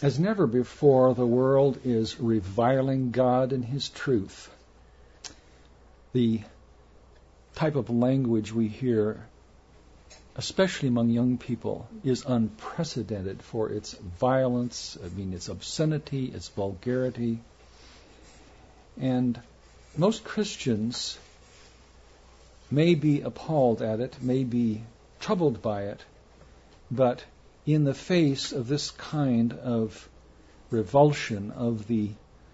As never before, the world is reviling God and His truth. The type of language we hear, especially among young people, is unprecedented for its violence, its obscenity, its vulgarity. And most Christians may be appalled at it, may be troubled by it, but in the face of this kind of revulsion of the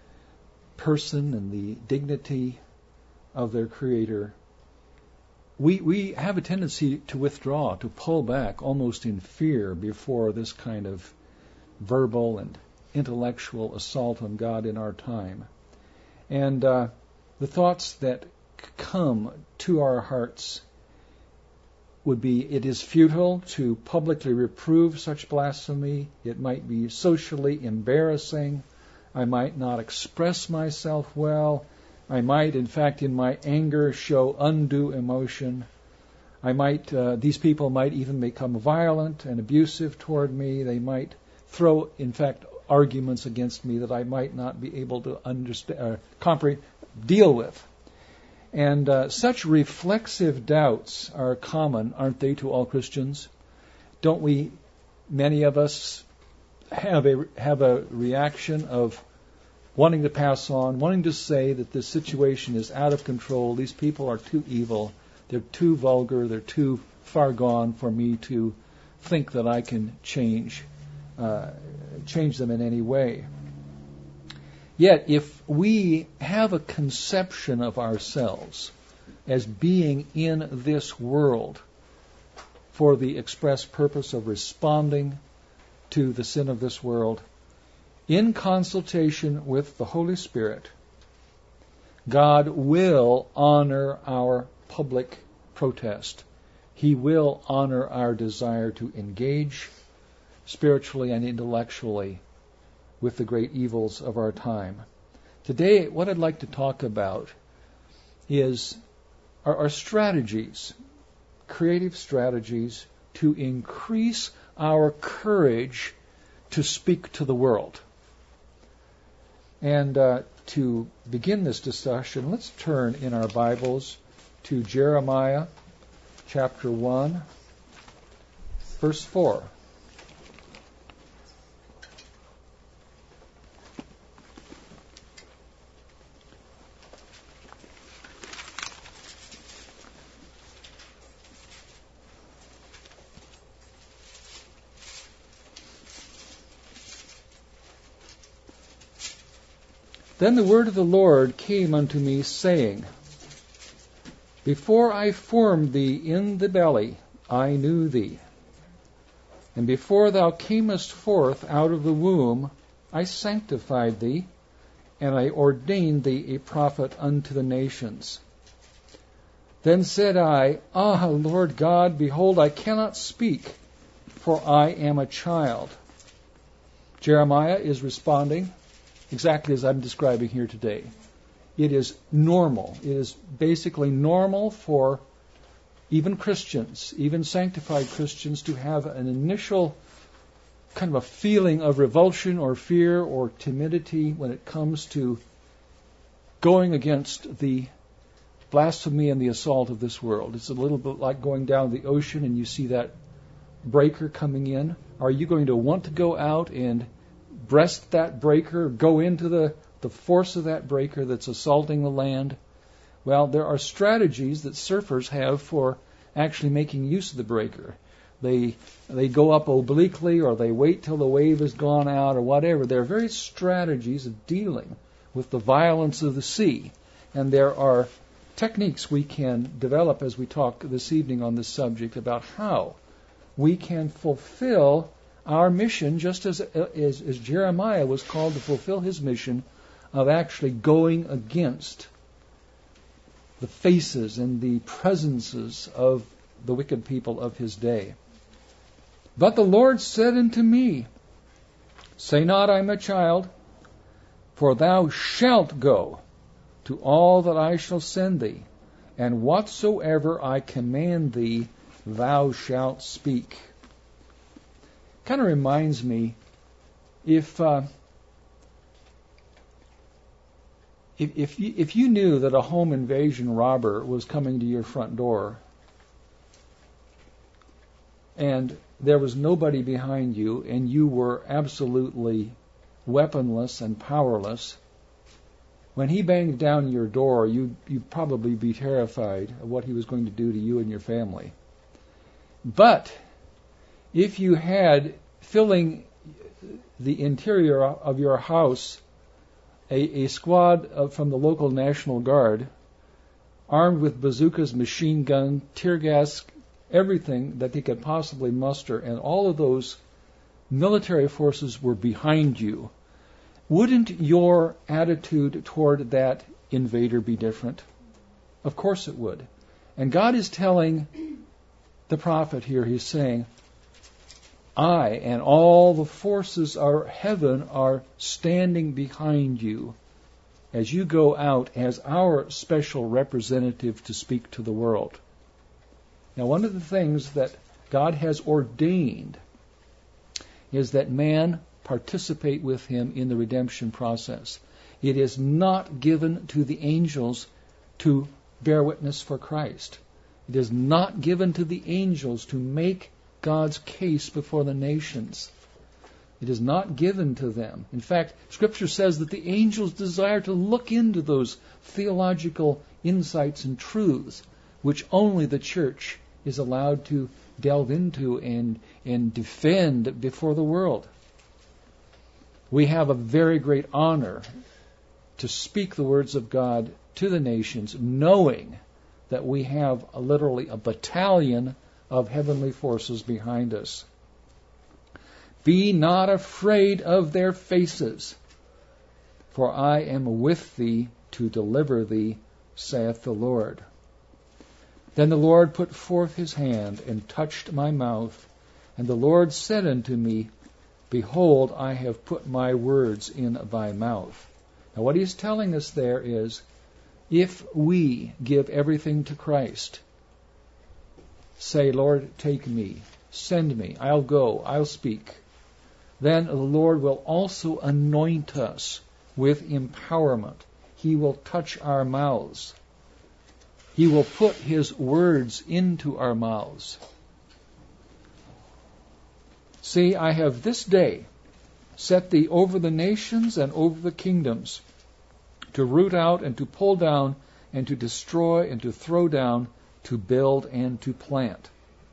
person and the dignity of their Creator, we have a tendency to withdraw, to pull back almost in fear before this kind of verbal and intellectual assault on God in our time. And the thoughts that come to our hearts would be, it is futile to publicly reprove such blasphemy. It might be socially embarrassing. I might not express myself well. I might, in fact, in my anger, show undue emotion. These people might even become violent and abusive toward me. They might throw, in fact, arguments against me that I might not be able to understand, deal with. And such reflexive doubts are common, aren't they, to all Christians? Don't we, many of us, have a reaction of wanting to pass on, wanting to say that this situation is out of control, these people are too evil, they're too vulgar, they're too far gone for me to think that I can change them in any way. Yet, if we have a conception of ourselves as being in this world for the express purpose of responding to the sin of this world, in consultation with the Holy Spirit, God will honor our public protest. He will honor our desire to engage spiritually and intellectually with the great evils of our time. Today, what I'd like to talk about are strategies, creative strategies to increase our courage to speak to the world. And to begin this discussion, let's turn in our Bibles to Jeremiah chapter 1, verse 4. Then the word of the Lord came unto me, saying, Before I formed thee in the belly, I knew thee. And before thou camest forth out of the womb, I sanctified thee, and I ordained thee a prophet unto the nations. Then said I, Ah, Lord God, behold, I cannot speak, for I am a child. Jeremiah is responding exactly as I'm describing here today. It is normal. It is basically normal for even Christians, even sanctified Christians, to have an initial kind of a feeling of revulsion or fear or timidity when it comes to going against the blasphemy and the assault of this world. It's a little bit like going down the ocean and you see that breaker coming in. Are you going to want to go out and breast that breaker, go into the force of that breaker that's assaulting the land? Well, there are strategies that surfers have for actually making use of the breaker. They go up obliquely, or they wait till the wave has gone out, or whatever. There are various strategies of dealing with the violence of the sea. And there are techniques we can develop as we talk this evening on this subject about how we can fulfill our mission, just as Jeremiah was called to fulfill his mission of actually going against the faces and the presences of the wicked people of his day. But the Lord said unto me, Say not, I am a child, for thou shalt go to all that I shall send thee, and whatsoever I command thee, thou shalt speak. Kind of reminds me If you knew that a home invasion robber was coming to your front door and there was nobody behind you and you were absolutely weaponless and powerless, when he banged down your door, you'd probably be terrified of what he was going to do to you and your family. But if you had filling the interior of your house a squad from the local National Guard, armed with bazookas, machine gun, tear gas, everything that they could possibly muster, and all of those military forces were behind you, wouldn't your attitude toward that invader be different? Of course it would. And God is telling the prophet here, he's saying, I and all the forces of heaven are standing behind you as you go out as our special representative to speak to the world. Now, one of the things that God has ordained is that man participate with him in the redemption process. It is not given to the angels to bear witness for Christ. It is not given to the angels to make God's case before the nations. It is not given to them. In fact, Scripture says that the angels desire to look into those theological insights and truths which only the church is allowed to delve into and defend before the world. We have a very great honor to speak the words of God to the nations, knowing that we have literally a battalion of heavenly forces behind us. Be not afraid of their faces, for I am with thee to deliver thee, saith the Lord. Then the Lord put forth his hand and touched my mouth, and the Lord said unto me, Behold, I have put my words in thy mouth. Now what he's telling us there is, if we give everything to Christ, say, Lord, take me, send me, I'll go, I'll speak, then the Lord will also anoint us with empowerment. He will touch our mouths. He will put his words into our mouths. See, I have this day set thee over the nations and over the kingdoms, to root out and to pull down and to destroy and to throw down, to build and to plant.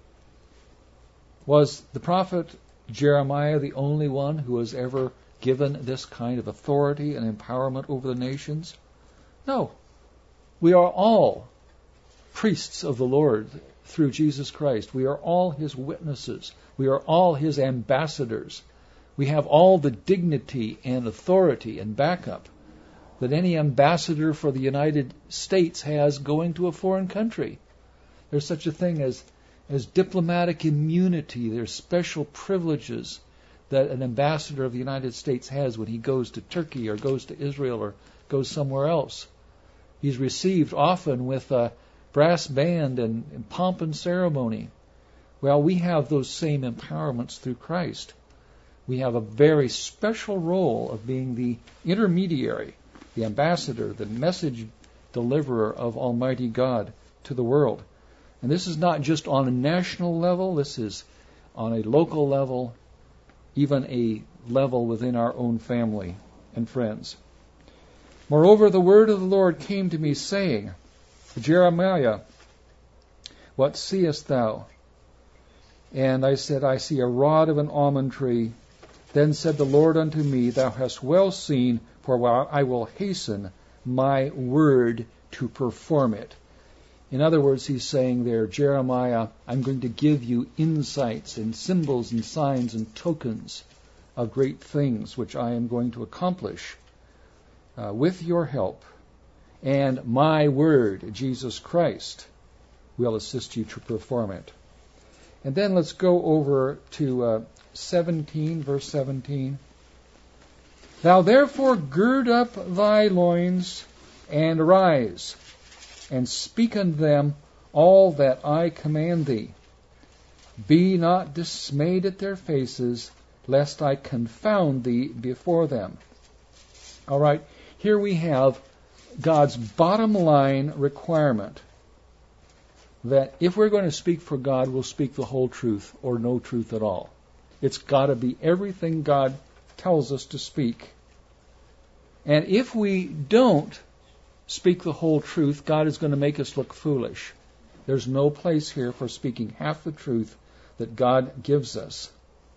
Was the prophet Jeremiah the only one who was ever given this kind of authority and empowerment over the nations? No. We are all priests of the Lord through Jesus Christ. We are all his witnesses. We are all his ambassadors. We have all the dignity and authority and backup that any ambassador for the United States has going to a foreign country. There's such a thing as diplomatic immunity. There's special privileges that an ambassador of the United States has when he goes to Turkey or goes to Israel or goes somewhere else. He's received often with a brass band and pomp and ceremony. Well, we have those same empowerments through Christ. We have a very special role of being the intermediary, the ambassador, the message deliverer of Almighty God to the world. And this is not just on a national level, this is on a local level, even a level within our own family and friends. Moreover, the word of the Lord came to me, saying, Jeremiah, what seest thou? And I said, I see a rod of an almond tree. Then said the Lord unto me, Thou hast well seen, for I will hasten my word to perform it. In other words, he's saying there, Jeremiah, I'm going to give you insights and symbols and signs and tokens of great things which I am going to accomplish with your help. And my word, Jesus Christ, will assist you to perform it. And then let's go over to 17, verse 17. Thou therefore gird up thy loins and arise, and speak unto them all that I command thee. Be not dismayed at their faces, lest I confound thee before them. All right, here we have God's bottom line requirement that if we're going to speak for God, we'll speak the whole truth or no truth at all. It's got to be everything God tells us to speak. And if we don't speak the whole truth, God is going to make us look foolish. There's no place here for speaking half the truth that God gives us.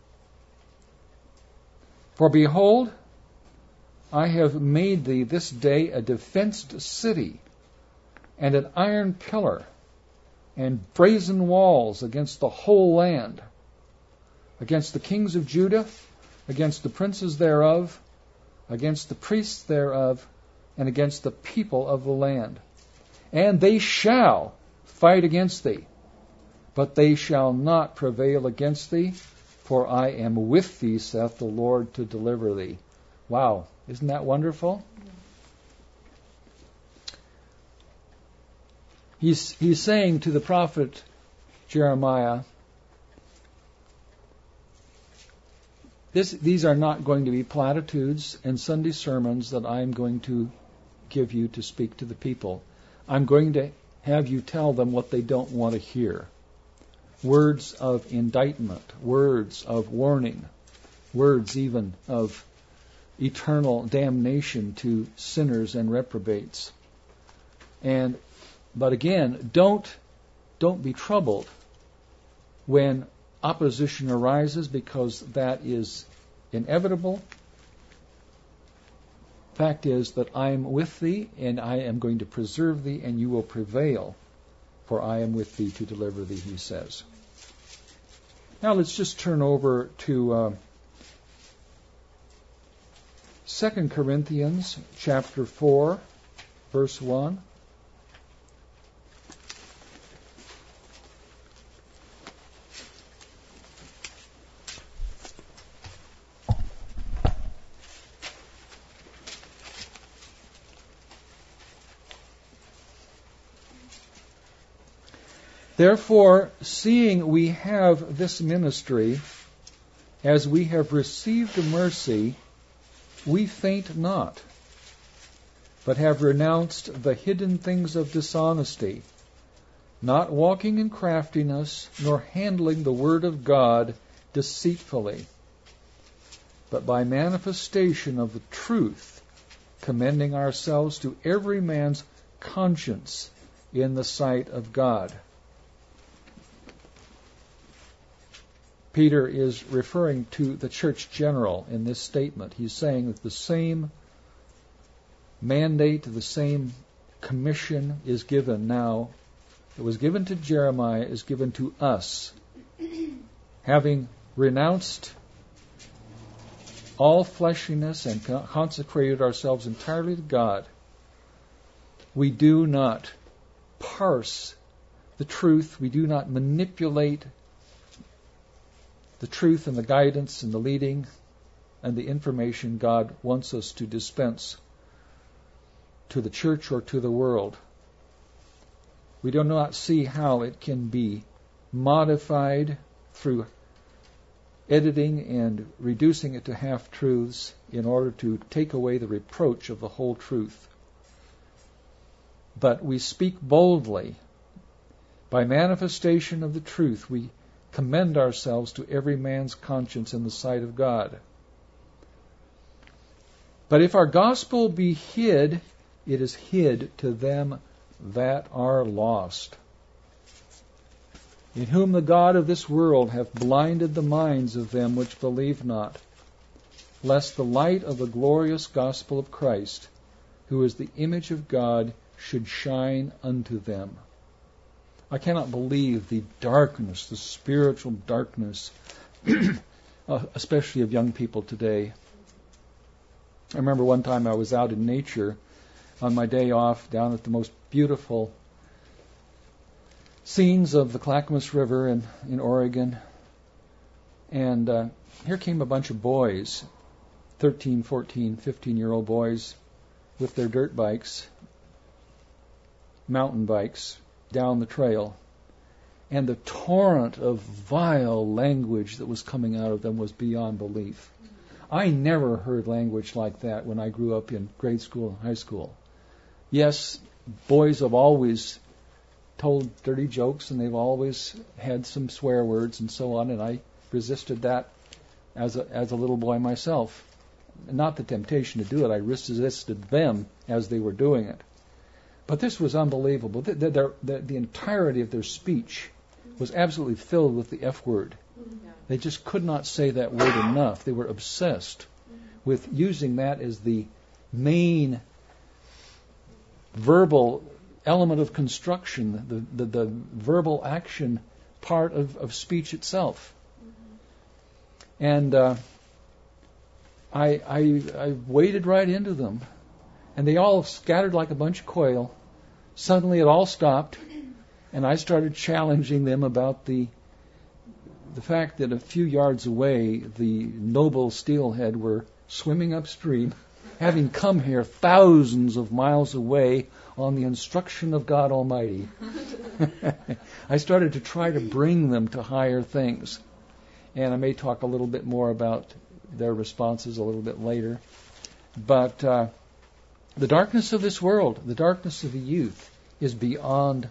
For behold, I have made thee this day a defenced city, and an iron pillar, and brazen walls against the whole land, against the kings of Judah, against the princes thereof, against the priests thereof, and against the people of the land. And they shall fight against thee, but they shall not prevail against thee, for I am with thee, saith the Lord, to deliver thee. Wow, isn't that wonderful? He's saying to the prophet Jeremiah, these are not going to be platitudes and Sunday sermons that I'm going to give you to speak to the people. I'm going to have you tell them what they don't want to hear. Words of indictment, words of warning, words even of eternal damnation to sinners and reprobates. But again, don't be troubled when opposition arises, because that is inevitable. Fact is that I am with thee, and I am going to preserve thee, and you will prevail, for I am with thee to deliver thee, he says. Now let's just turn over to 2 Corinthians chapter 4, verse 1. Therefore, seeing we have this ministry, as we have received a mercy, we faint not, but have renounced the hidden things of dishonesty, not walking in craftiness, nor handling the word of God deceitfully, but by manifestation of the truth, commending ourselves to every man's conscience in the sight of God. Peter is referring to the church general in this statement. He's saying that the same mandate, the same commission is given now. It was given to Jeremiah, is given to us. Having renounced all fleshiness and consecrated ourselves entirely to God, we do not parse the truth. We do not manipulate the truth and the guidance and the leading and the information God wants us to dispense to the church or to the world. We do not see how it can be modified through editing and reducing it to half-truths in order to take away the reproach of the whole truth. But we speak boldly. By manifestation of the truth, we commend ourselves to every man's conscience in the sight of God. But if our gospel be hid, it is hid to them that are lost, in whom the God of this world hath blinded the minds of them which believe not, lest the light of the glorious gospel of Christ, who is the image of God, should shine unto them. I cannot believe the darkness, the spiritual darkness, especially of young people today. I remember one time I was out in nature on my day off down at the most beautiful scenes of the Clackamas River in Oregon. And here came a bunch of boys, 13, 14, 15-year-old boys with their dirt bikes, mountain bikes, down the trail. And the torrent of vile language that was coming out of them was beyond belief. I never heard language like that when I grew up in grade school and high school. Yes, boys have always told dirty jokes and they've always had some swear words and so on, and I resisted that as a little boy myself. Not the temptation to do it, I resisted them as they were doing it. But this was unbelievable. The entirety of their speech was absolutely filled with the F word. They just could not say that word enough. They were obsessed with using that as the main verbal element of construction, the verbal action part of speech itself. And I waded right into them, and they all scattered like a bunch of quail. Suddenly it all stopped, and I started challenging them about the fact that a few yards away the noble steelhead were swimming upstream, having come here thousands of miles away on the instruction of God Almighty. I started to try to bring them to higher things. And I may talk a little bit more about their responses a little bit later. But the darkness of this world, the darkness of the youth, is beyond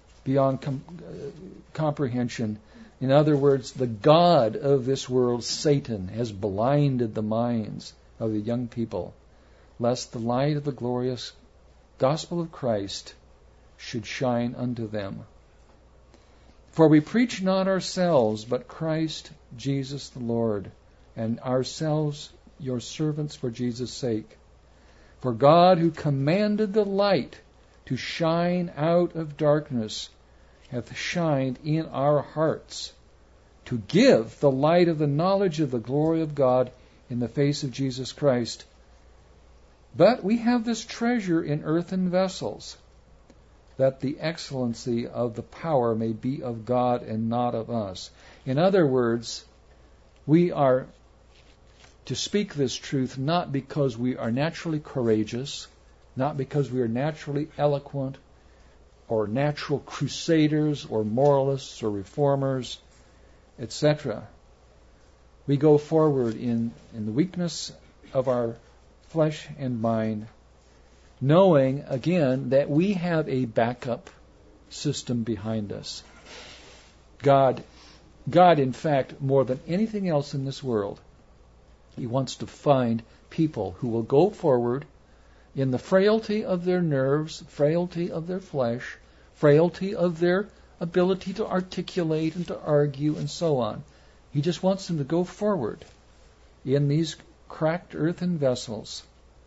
comprehension. In other words, the god of this world, Satan, has blinded the minds of the young people, lest the light of the glorious gospel of Christ should shine unto them. For we preach not ourselves, but Christ Jesus the Lord, and ourselves your servants for Jesus' sake. For God, who commanded the light to shine out of darkness, hath shined in our hearts, to give the light of the knowledge of the glory of God in the face of Jesus Christ. But we have this treasure in earthen vessels, that the excellency of the power may be of God and not of us. In other words, we are to speak this truth not because we are naturally courageous, not because we are naturally eloquent, or natural crusaders, or moralists, or reformers, etc. We go forward in the weakness of our flesh and mind, knowing, again, that we have a backup system behind us. God, in fact, more than anything else in this world, He wants to find people who will go forward in the frailty of their nerves, frailty of their flesh, frailty of their ability to articulate and to argue and so on. He just wants them to go forward in these cracked earthen vessels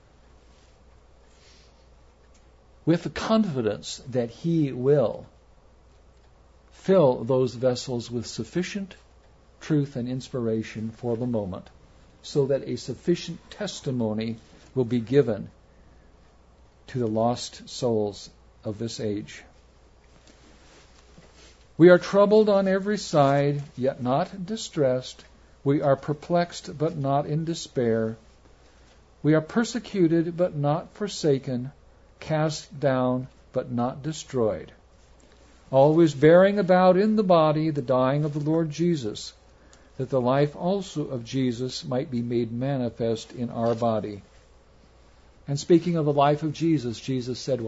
with the confidence that He will fill those vessels with sufficient truth and inspiration for the moment, so that a sufficient testimony will be given to the lost souls of this age. We are troubled on every side, yet not distressed. We are perplexed, but not in despair. We are persecuted, but not forsaken. Cast down, but not destroyed. Always bearing about in the body the dying of the Lord Jesus, that the life also of Jesus might be made manifest in our body. And speaking of the life of Jesus, Jesus said,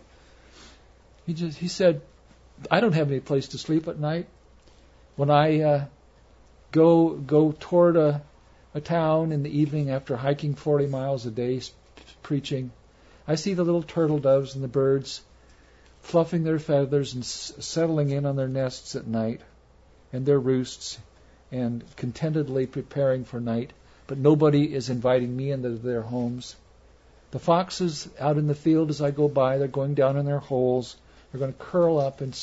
He said, I don't have any place to sleep at night. When I go toward a town in the evening after hiking 40 miles a day preaching, I see the little turtle doves and the birds fluffing their feathers and settling in on their nests at night and their roosts and contentedly preparing for night, but nobody is inviting me into their homes. The foxes out in the field as I go by, they're going down in their holes. They're going to curl up and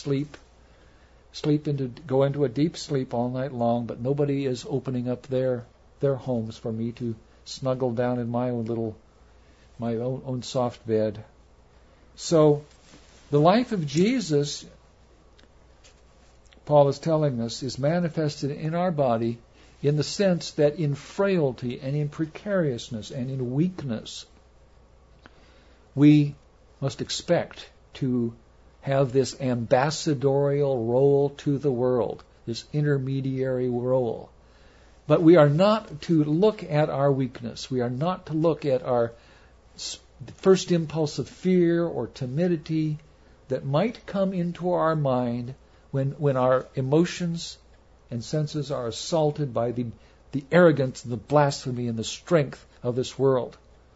go into a deep sleep all night long, but nobody is opening up their homes for me to snuggle down in my own soft bed. So the life of Jesus, Paul is telling us, is manifested in our body in the sense that in frailty and in precariousness and in weakness, we must expect to have this ambassadorial role to the world, this intermediary role. But we are not to look at our weakness. We are not to look at our first impulse of fear or timidity that might come into our mind when our emotions and senses are assaulted by the arrogance and the blasphemy and the strength of this world.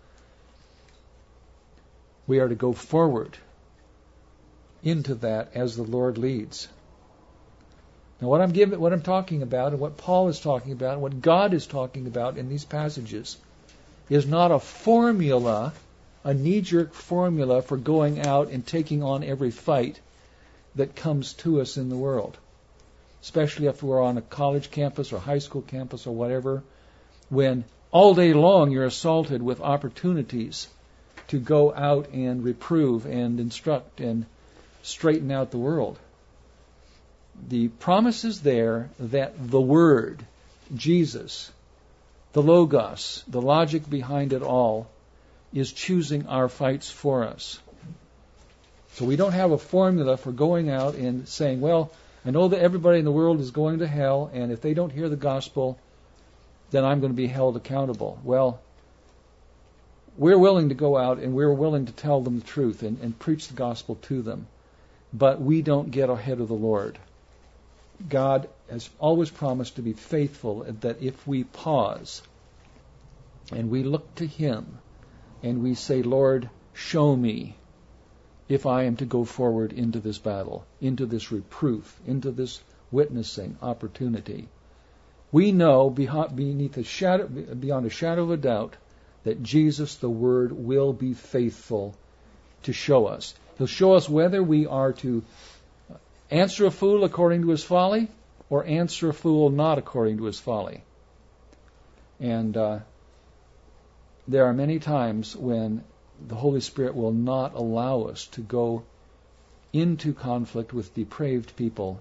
We are to go forward into that as the Lord leads. Now, what I'm talking about, and what Paul is talking about, and what God is talking about in these passages, is not a formula, a knee-jerk formula for going out and taking on every fight that comes to us in the world. Especially if we're on a college campus or high school campus or whatever, when all day long you're assaulted with opportunities to go out and reprove and instruct and straighten out the world. The promise is there that the Word, Jesus, the Logos, the logic behind it all, is choosing our fights for us. So we don't have a formula for going out and saying, well, I know that everybody in the world is going to hell, and if they don't hear the gospel, then I'm going to be held accountable. Well, we're willing to go out and we're willing to tell them the truth and preach the gospel to them. But we don't get ahead of the Lord. God has always promised to be faithful, that if we pause and we look to Him and we say, Lord, show me if I am to go forward into this battle, into this reproof, into this witnessing opportunity. We know beyond a shadow of a doubt that Jesus, the Word, will be faithful to show us. He'll show us whether we are to answer a fool according to his folly or answer a fool not according to his folly. And there are many times when the Holy Spirit will not allow us to go into conflict with depraved people,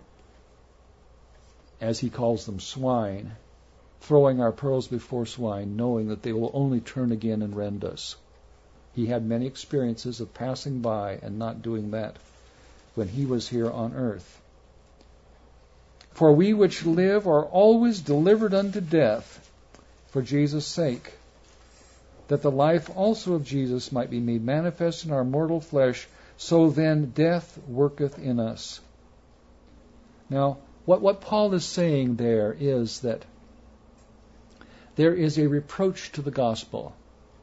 as He calls them, swine, throwing our pearls before swine, knowing that they will only turn again and rend us. He had many experiences of passing by and not doing that when He was here on earth. For we which live are always delivered unto death for Jesus' sake, that the life also of Jesus might be made manifest in our mortal flesh. So then death worketh in us. Now, what Paul is saying there is that there is a reproach to the gospel.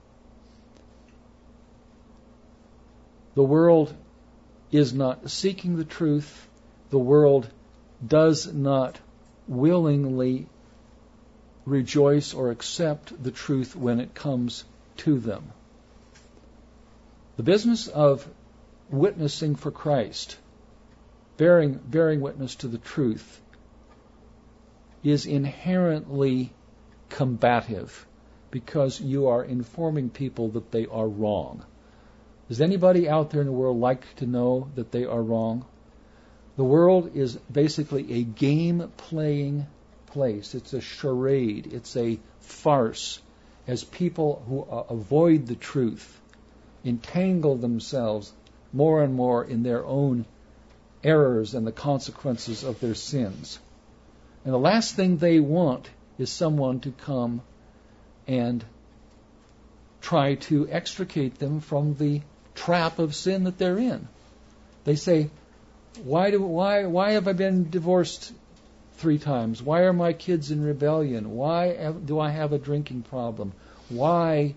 The world is not seeking the truth. The world does not willingly rejoice or accept the truth when it comes to them. The business of witnessing for Christ, bearing witness to the truth, is inherently combative because you are informing people that they are wrong. Does anybody out there in the world like to know that they are wrong? The world is basically a game-playing place. It's a charade. It's a farce as people who avoid the truth entangle themselves more and more in their own errors and the consequences of their sins. And the last thing they want is someone to come and try to extricate them from the trap of sin that they're in. They say, why have I been divorced 3 times? Why are my kids in rebellion? Why do I have a drinking problem? Why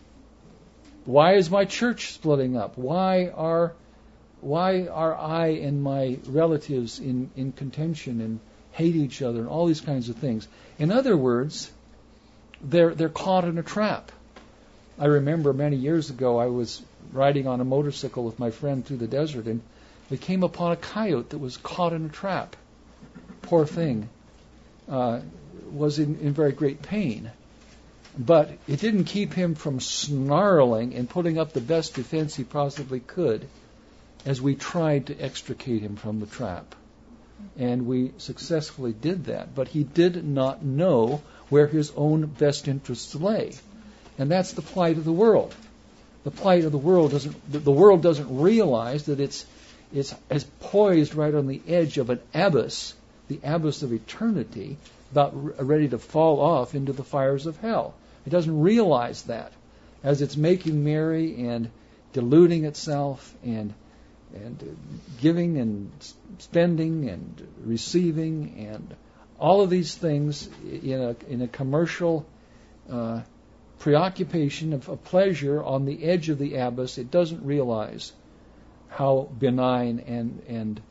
is my church splitting up? Why are I and my relatives in contention and hate each other and all these kinds of things? In other words, they're caught in a trap. I remember many years ago I was riding on a motorcycle with my friend through the desert, and we came upon a coyote that was caught in a trap. Poor thing. Was in very great pain. But it didn't keep him from snarling and putting up the best defense he possibly could as we tried to extricate him from the trap. And we successfully did that. But he did not know where his own best interests lay. And that's the plight of the world. The plight of the world doesn't realize that is poised right on the edge of an abyss, the abyss of eternity, about ready to fall off into the fires of hell. It doesn't realize that as it's making merry and deluding itself and giving and spending and receiving and all of these things in a commercial preoccupation of pleasure on the edge of the abyss. It doesn't realize how benign and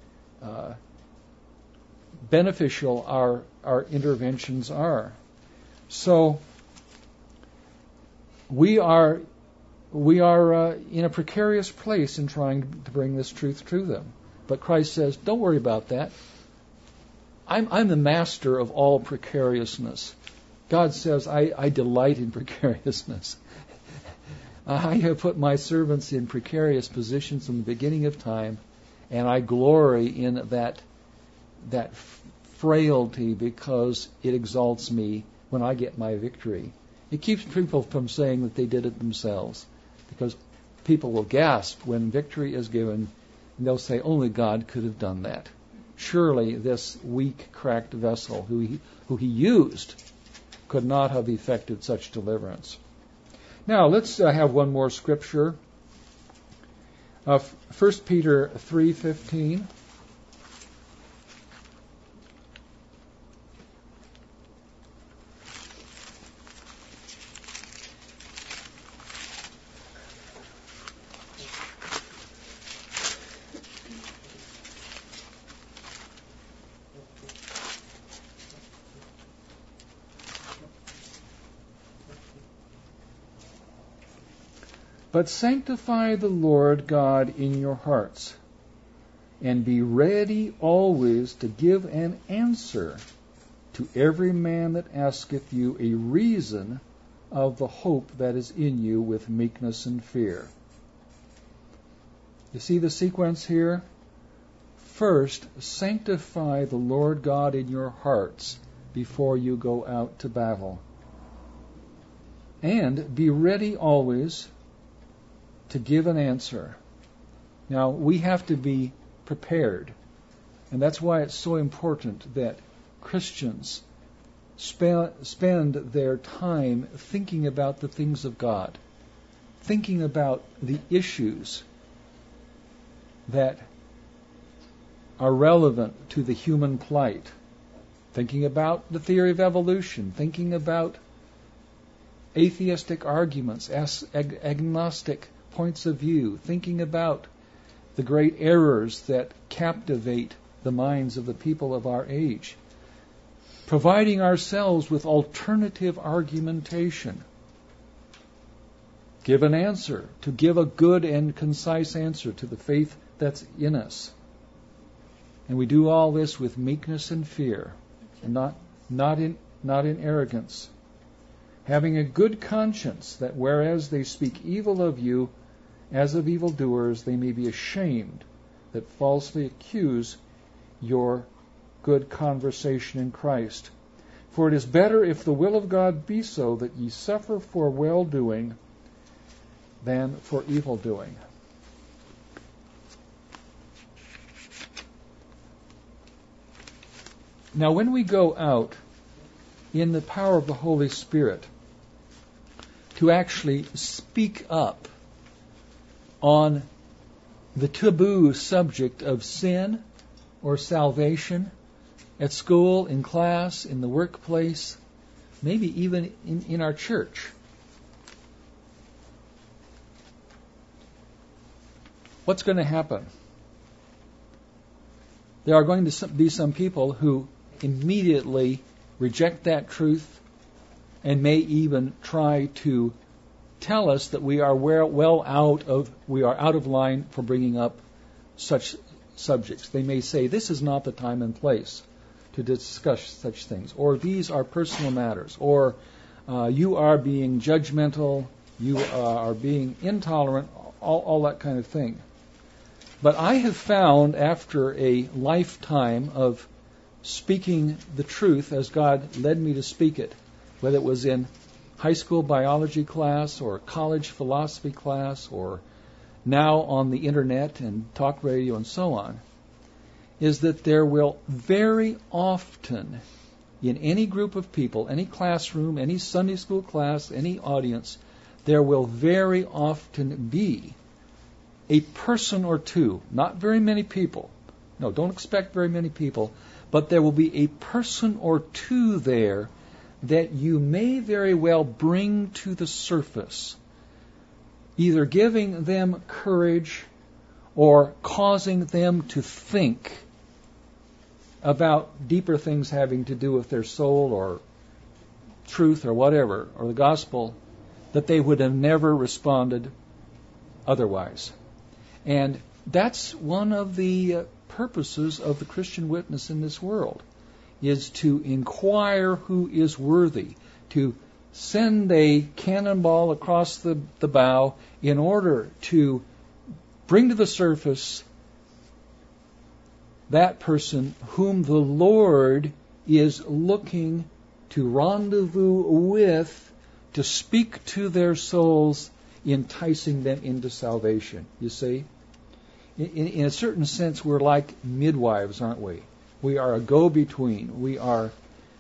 beneficial our interventions are. So we are in a precarious place in trying to bring this truth to them. But Christ says, don't worry about that. I'm the master of all precariousness. God says, I delight in precariousness. I have put my servants in precarious positions from the beginning of time, and I glory in that frailty because it exalts me when I get my victory. It keeps people from saying that they did it themselves, because people will gasp when victory is given, and they'll say, only God could have done that. Surely this weak, cracked vessel who he used could not have effected such deliverance. Now, let's have one more scripture. 1 Peter 3:15. But sanctify the Lord God in your hearts, and be ready always to give an answer to every man that asketh you a reason of the hope that is in you with meekness and fear. You see the sequence here? First, sanctify the Lord God in your hearts before you go out to battle. And be ready always to give an answer. Now, we have to be prepared. And that's why it's so important that Christians spend their time thinking about the things of God, thinking about the issues that are relevant to the human plight, thinking about the theory of evolution, thinking about atheistic arguments, agnostic points of view, thinking about the great errors that captivate the minds of the people of our age, providing ourselves with alternative argumentation. Give an answer, to give a good and concise answer to the faith that's in us. And we do all this with meekness and fear, and not in arrogance. Having a good conscience, that whereas they speak evil of you as of evildoers, they may be ashamed that falsely accuse your good conversation in Christ. For it is better, if the will of God be so, that ye suffer for well-doing than for evil-doing. Now, when we go out in the power of the Holy Spirit to actually speak up on the taboo subject of sin or salvation at school, in class, in the workplace, maybe even in our church, what's going to happen? There are going to be some people who immediately reject that truth and may even try to tell us that we are out of line for bringing up such subjects. They may say, this is not the time and place to discuss such things, or these are personal matters, or you are being judgmental, you are being intolerant, all that kind of thing. But I have found, after a lifetime of speaking the truth as God led me to speak it, whether it was in high school biology class or college philosophy class or now on the internet and talk radio and so on, is that there will very often, in any group of people, any classroom, any Sunday school class, any audience, there will very often be a person or two, not very many people. No, don't expect very many people, but there will be a person or two there that you may very well bring to the surface, either giving them courage or causing them to think about deeper things having to do with their soul or truth or whatever, or the gospel, that they would have never responded otherwise. And that's one of the purposes of the Christian witness in this world, is to inquire who is worthy, to send a cannonball across the bow in order to bring to the surface that person whom the Lord is looking to rendezvous with, to speak to their souls, enticing them into salvation. You see? In a certain sense, we're like midwives, aren't we? We are a go-between. We are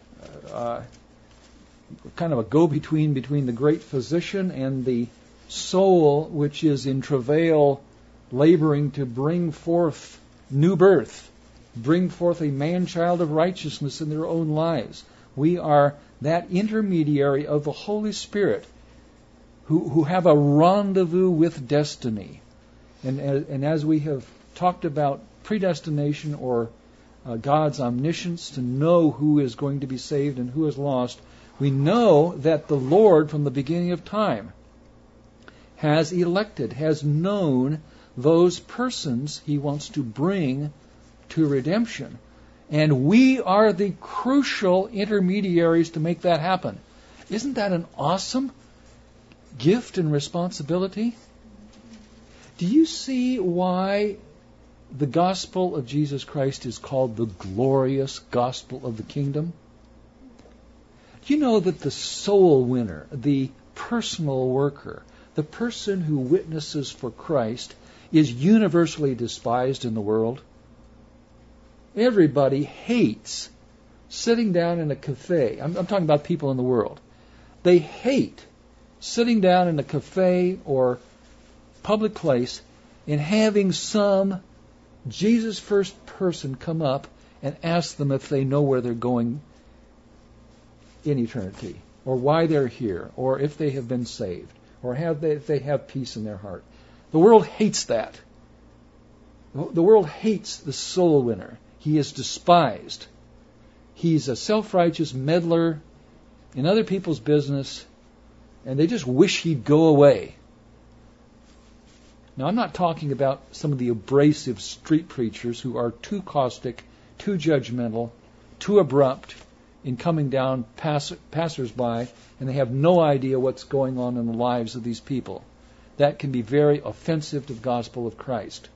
kind of a go-between between the great physician and the soul, which is in travail, laboring to bring forth new birth, bring forth a man-child of righteousness in their own lives. We are that intermediary of the Holy Spirit who have a rendezvous with destiny. And as we have talked about predestination or God's omniscience to know who is going to be saved and who is lost, we know that the Lord from the beginning of time has elected, has known those persons He wants to bring to redemption. And we are the crucial intermediaries to make that happen. Isn't that an awesome gift and responsibility? Do you see why the gospel of Jesus Christ is called the glorious gospel of the kingdom? Do you know that the soul winner, the personal worker, the person who witnesses for Christ is universally despised in the world? Everybody hates sitting down in a cafe. I'm talking about people in the world. They hate sitting down in a cafe or public place and having some Jesus first person come up and ask them if they know where they're going in eternity, or why they're here, or if they have been saved, or if they have peace in their heart. The world hates that. The world hates the soul winner. He is despised. He's a self-righteous meddler in other people's business, and they just wish he'd go away. Now, I'm not talking about some of the abrasive street preachers who are too caustic, too judgmental, too abrupt in coming down passers-by, and they have no idea what's going on in the lives of these people. That can be very offensive to the gospel of Christ.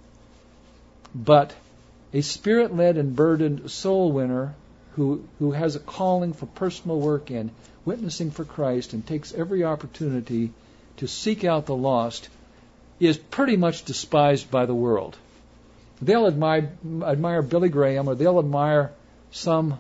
But a spirit-led and burdened soul winner who has a calling for personal work and witnessing for Christ and takes every opportunity to seek out the lost is pretty much despised by the world. They'll admire Billy Graham, or they'll admire some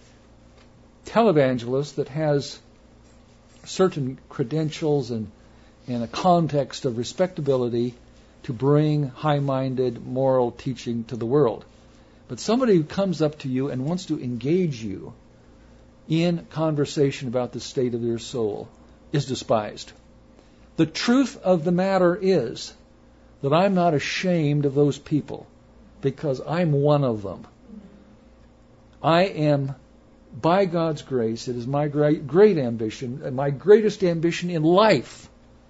televangelist that has certain credentials and a context of respectability to bring high-minded moral teaching to the world. But somebody who comes up to you and wants to engage you in conversation about the state of their soul is despised. The truth of the matter is that I'm not ashamed of those people because I'm one of them. I am, by God's grace, it is my great ambition, and my greatest ambition in life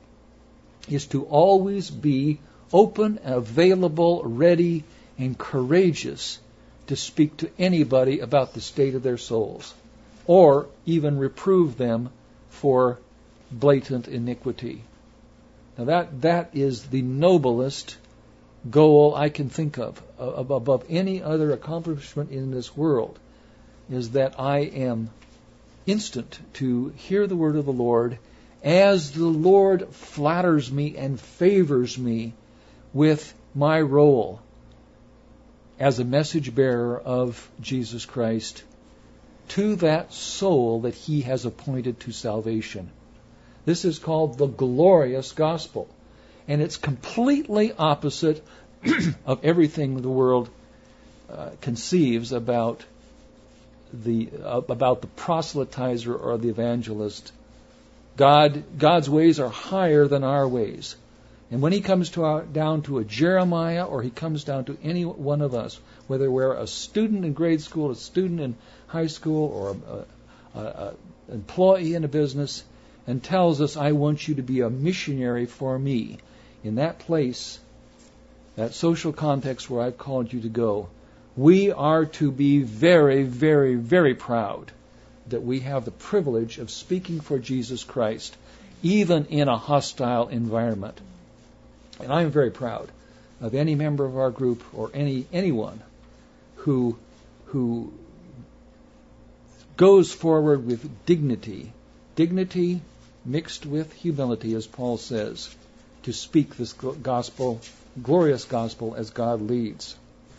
is to always be open, available, ready, and courageous to speak to anybody about the state of their souls, or even reprove them for blatant iniquity. Now that is the noblest goal I can think of above any other accomplishment in this world, is that I am instant to hear the word of the Lord as the Lord flatters me and favors me with my role as a message bearer of Jesus Christ to that soul that He has appointed to salvation. This is called the glorious gospel. And it's completely opposite of everything the world conceives about the proselytizer or the evangelist. God's ways are higher than our ways. And when He comes down to a Jeremiah, or He comes down to any one of us, whether we're a student in grade school, a student in high school, or an employee in a business, and tells us, I want you to be a missionary for me in that place, that social context where I've called you to go, we are to be very, very, very proud that we have the privilege of speaking for Jesus Christ, even in a hostile environment. And I am very proud of any member of our group or anyone who goes forward with dignity mixed with humility, as Paul says, to speak this gospel, glorious gospel, as God leads.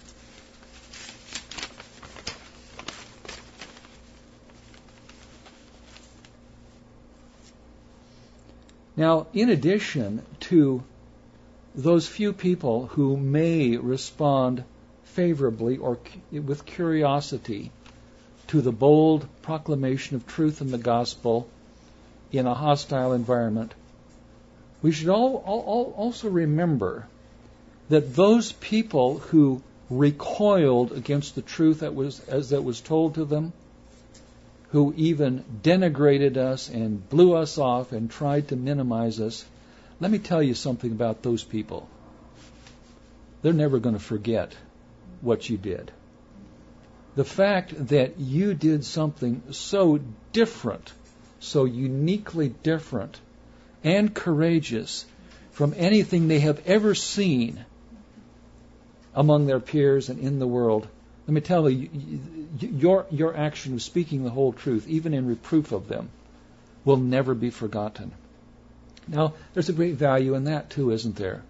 Now, in addition to those few people who may respond favorably or with curiosity to the bold proclamation of truth in the gospel in a hostile environment, we should also remember that those people who recoiled against the truth that was told to them, who even denigrated us and blew us off and tried to minimize us, let me tell you something about those people. They're never going to forget what you did. The fact that you did something so different, so uniquely different and courageous from anything they have ever seen among their peers and in the world, let me tell you, your action of speaking the whole truth, even in reproof of them, will never be forgotten. Now, there's a great value in that too, isn't there?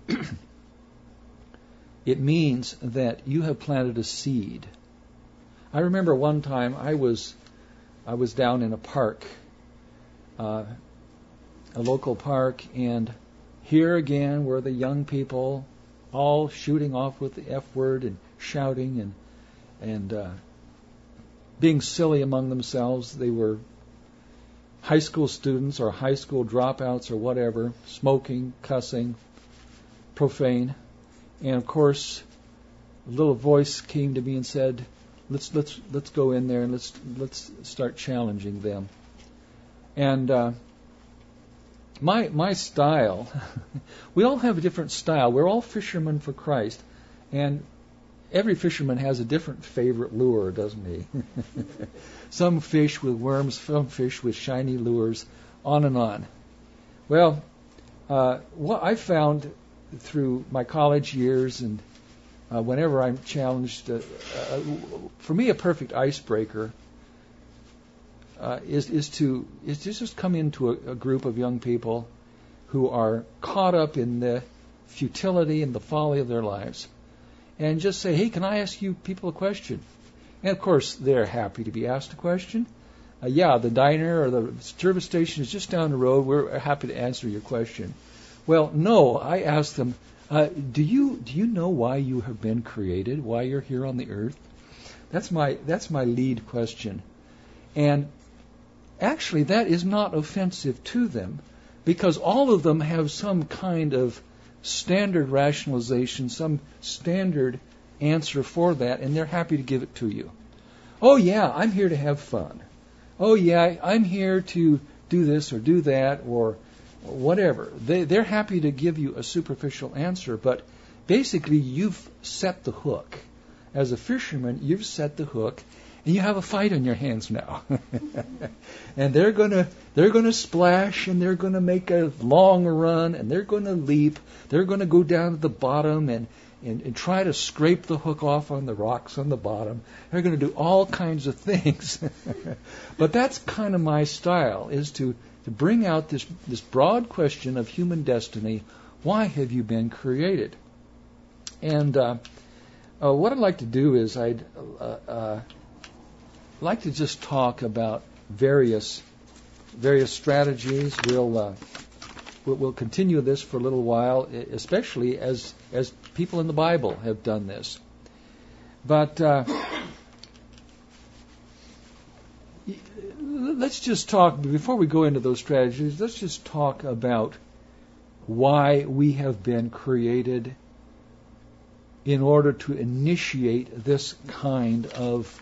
It means that you have planted a seed. I remember one time I was down in a park, a local park, and here again were the young people all shooting off with the F word and shouting and being silly among themselves. They were high school students or high school dropouts or whatever, smoking, cussing, profane. And of course, a little voice came to me and said, let's go in there and let's start challenging them. And my style, we all have a different style. We're all fishermen for Christ, and every fisherman has a different favorite lure, doesn't he? Some fish with worms, some fish with shiny lures, on and on. Well, what I found through my college years and whenever I'm challenged, for me a perfect icebreaker is to just come into a group of young people who are caught up in the futility and the folly of their lives, and just say, hey, can I ask you people a question? And of course, they're happy to be asked a question. The diner or the service station is just down the road. We're happy to answer your question. Well, no, I ask them, do you know why you have been created? Why you're here on the earth? That's my lead question. And actually, that is not offensive to them, because all of them have some kind of standard rationalization, some standard answer for that, and they're happy to give it to you. Oh yeah, I'm here to have fun. Oh yeah, I'm here to do this or do that or whatever. They're happy to give you a superficial answer, but basically you've set the hook. As a fisherman, you've set the hook, and you have a fight on your hands now. And they're gonna splash, and they're gonna make a long run, and they're gonna leap. They're gonna go down to the bottom and try to scrape the hook off on the rocks on the bottom. They're going to do all kinds of things. But that's kind of my style, is to bring out this broad question of human destiny. Why have you been created? And what I'd like to do is I'd like to just talk about various strategies. We'll continue this for a little while, especially as people in the Bible have done this. But let's just talk, before we go into those strategies, let's just talk about why we have been created in order to initiate this kind of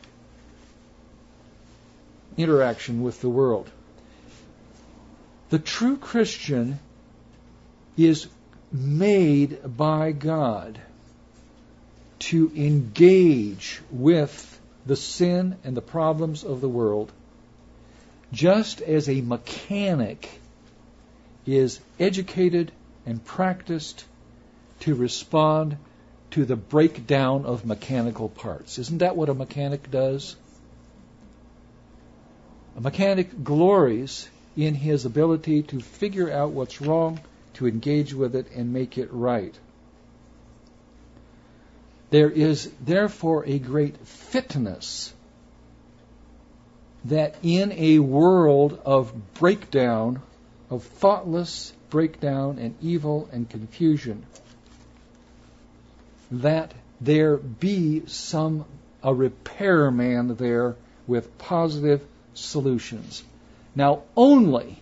interaction with the world. The true Christian is made by God to engage with the sin and the problems of the world, just as a mechanic is educated and practiced to respond to the breakdown of mechanical parts. Isn't that what a mechanic does? A mechanic glories in his ability to figure out what's wrong, to engage with it, and make it right. There is therefore a great fitness that in a world of breakdown, of thoughtless breakdown and evil and confusion, that there be a repairman there with positive solutions. Now, only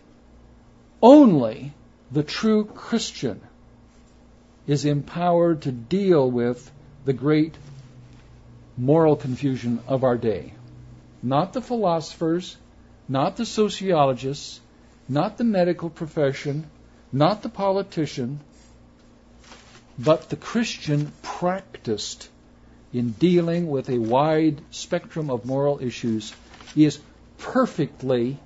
the true Christian is empowered to deal with the great moral confusion of our day. Not the philosophers, not the sociologists, not the medical profession, not the politician, but the Christian practiced in dealing with a wide spectrum of moral issues is perfectly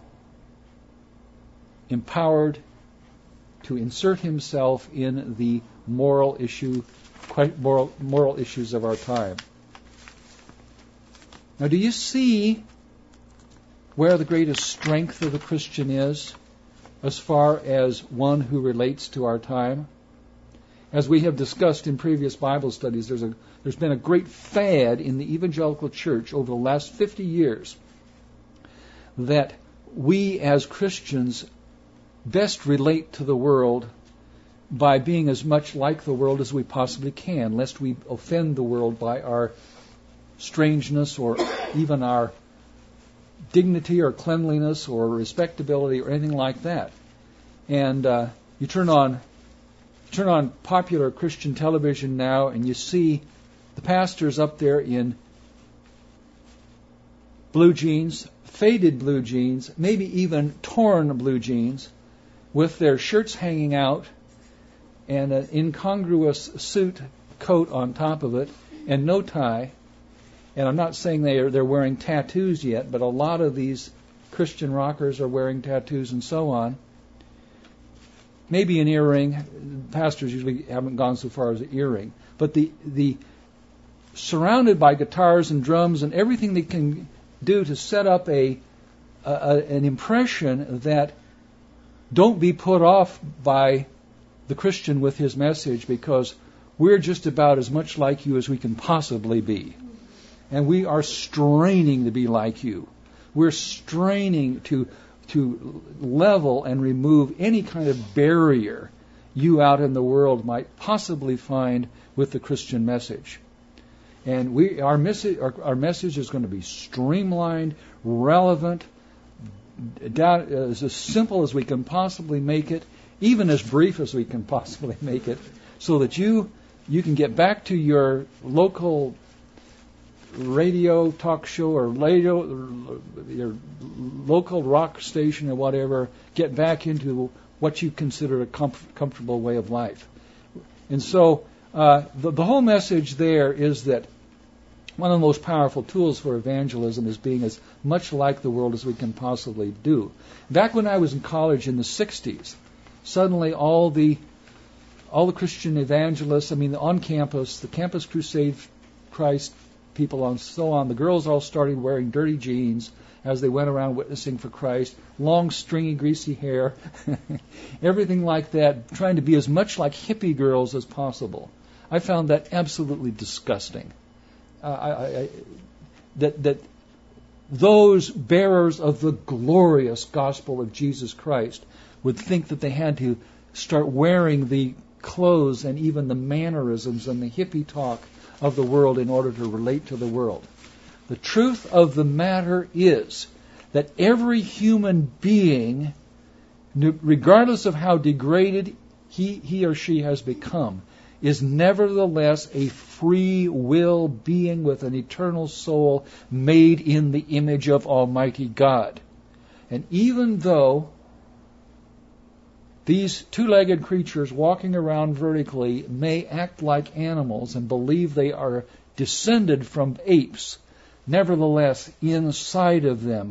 empowered to insert himself in the moral issues of our time. Now, do you see where the greatest strength of the Christian is as far as one who relates to our time? As we have discussed in previous Bible studies, there's been a great fad in the evangelical church over the last 50 years that we as Christians best relate to the world by being as much like the world as we possibly can, lest we offend the world by our strangeness or even our dignity or cleanliness or respectability or anything like that. And you turn on popular Christian television now and you see the pastors up there in blue jeans, faded blue jeans, maybe even torn blue jeans, with their shirts hanging out and an incongruous suit coat on top of it and no tie. And I'm not saying they're wearing tattoos yet, but a lot of these Christian rockers are wearing tattoos and so on. Maybe an earring. Pastors usually haven't gone so far as an earring. But the surrounded by guitars and drums and everything they can do to set up an impression that don't be put off by the Christian with his message, because we're just about as much like you as we can possibly be. And we are straining to be like you. We're straining to level and remove any kind of barrier you out in the world might possibly find with the Christian message. And our message is going to be streamlined, relevant, as simple as we can possibly make it, even as brief as we can possibly make it, so that you can get back to your local radio talk show or your local rock station or whatever, get back into what you consider a comfortable way of life. And so the whole message there is that one of the most powerful tools for evangelism is being as much like the world as we can possibly do. Back when I was in college in the 60s, suddenly all the Christian evangelists, on campus, the Campus Crusade Christ people and so on, the girls all started wearing dirty jeans as they went around witnessing for Christ, long, stringy, greasy hair, everything like that, trying to be as much like hippie girls as possible. I found that absolutely disgusting. That those bearers of the glorious gospel of Jesus Christ would think that they had to start wearing the clothes and even the mannerisms and the hippie talk of the world in order to relate to the world. The truth of the matter is that every human being, regardless of how degraded he or she has become, is nevertheless a free will being with an eternal soul made in the image of Almighty God. And even though these two-legged creatures walking around vertically may act like animals and believe they are descended from apes, nevertheless, inside of them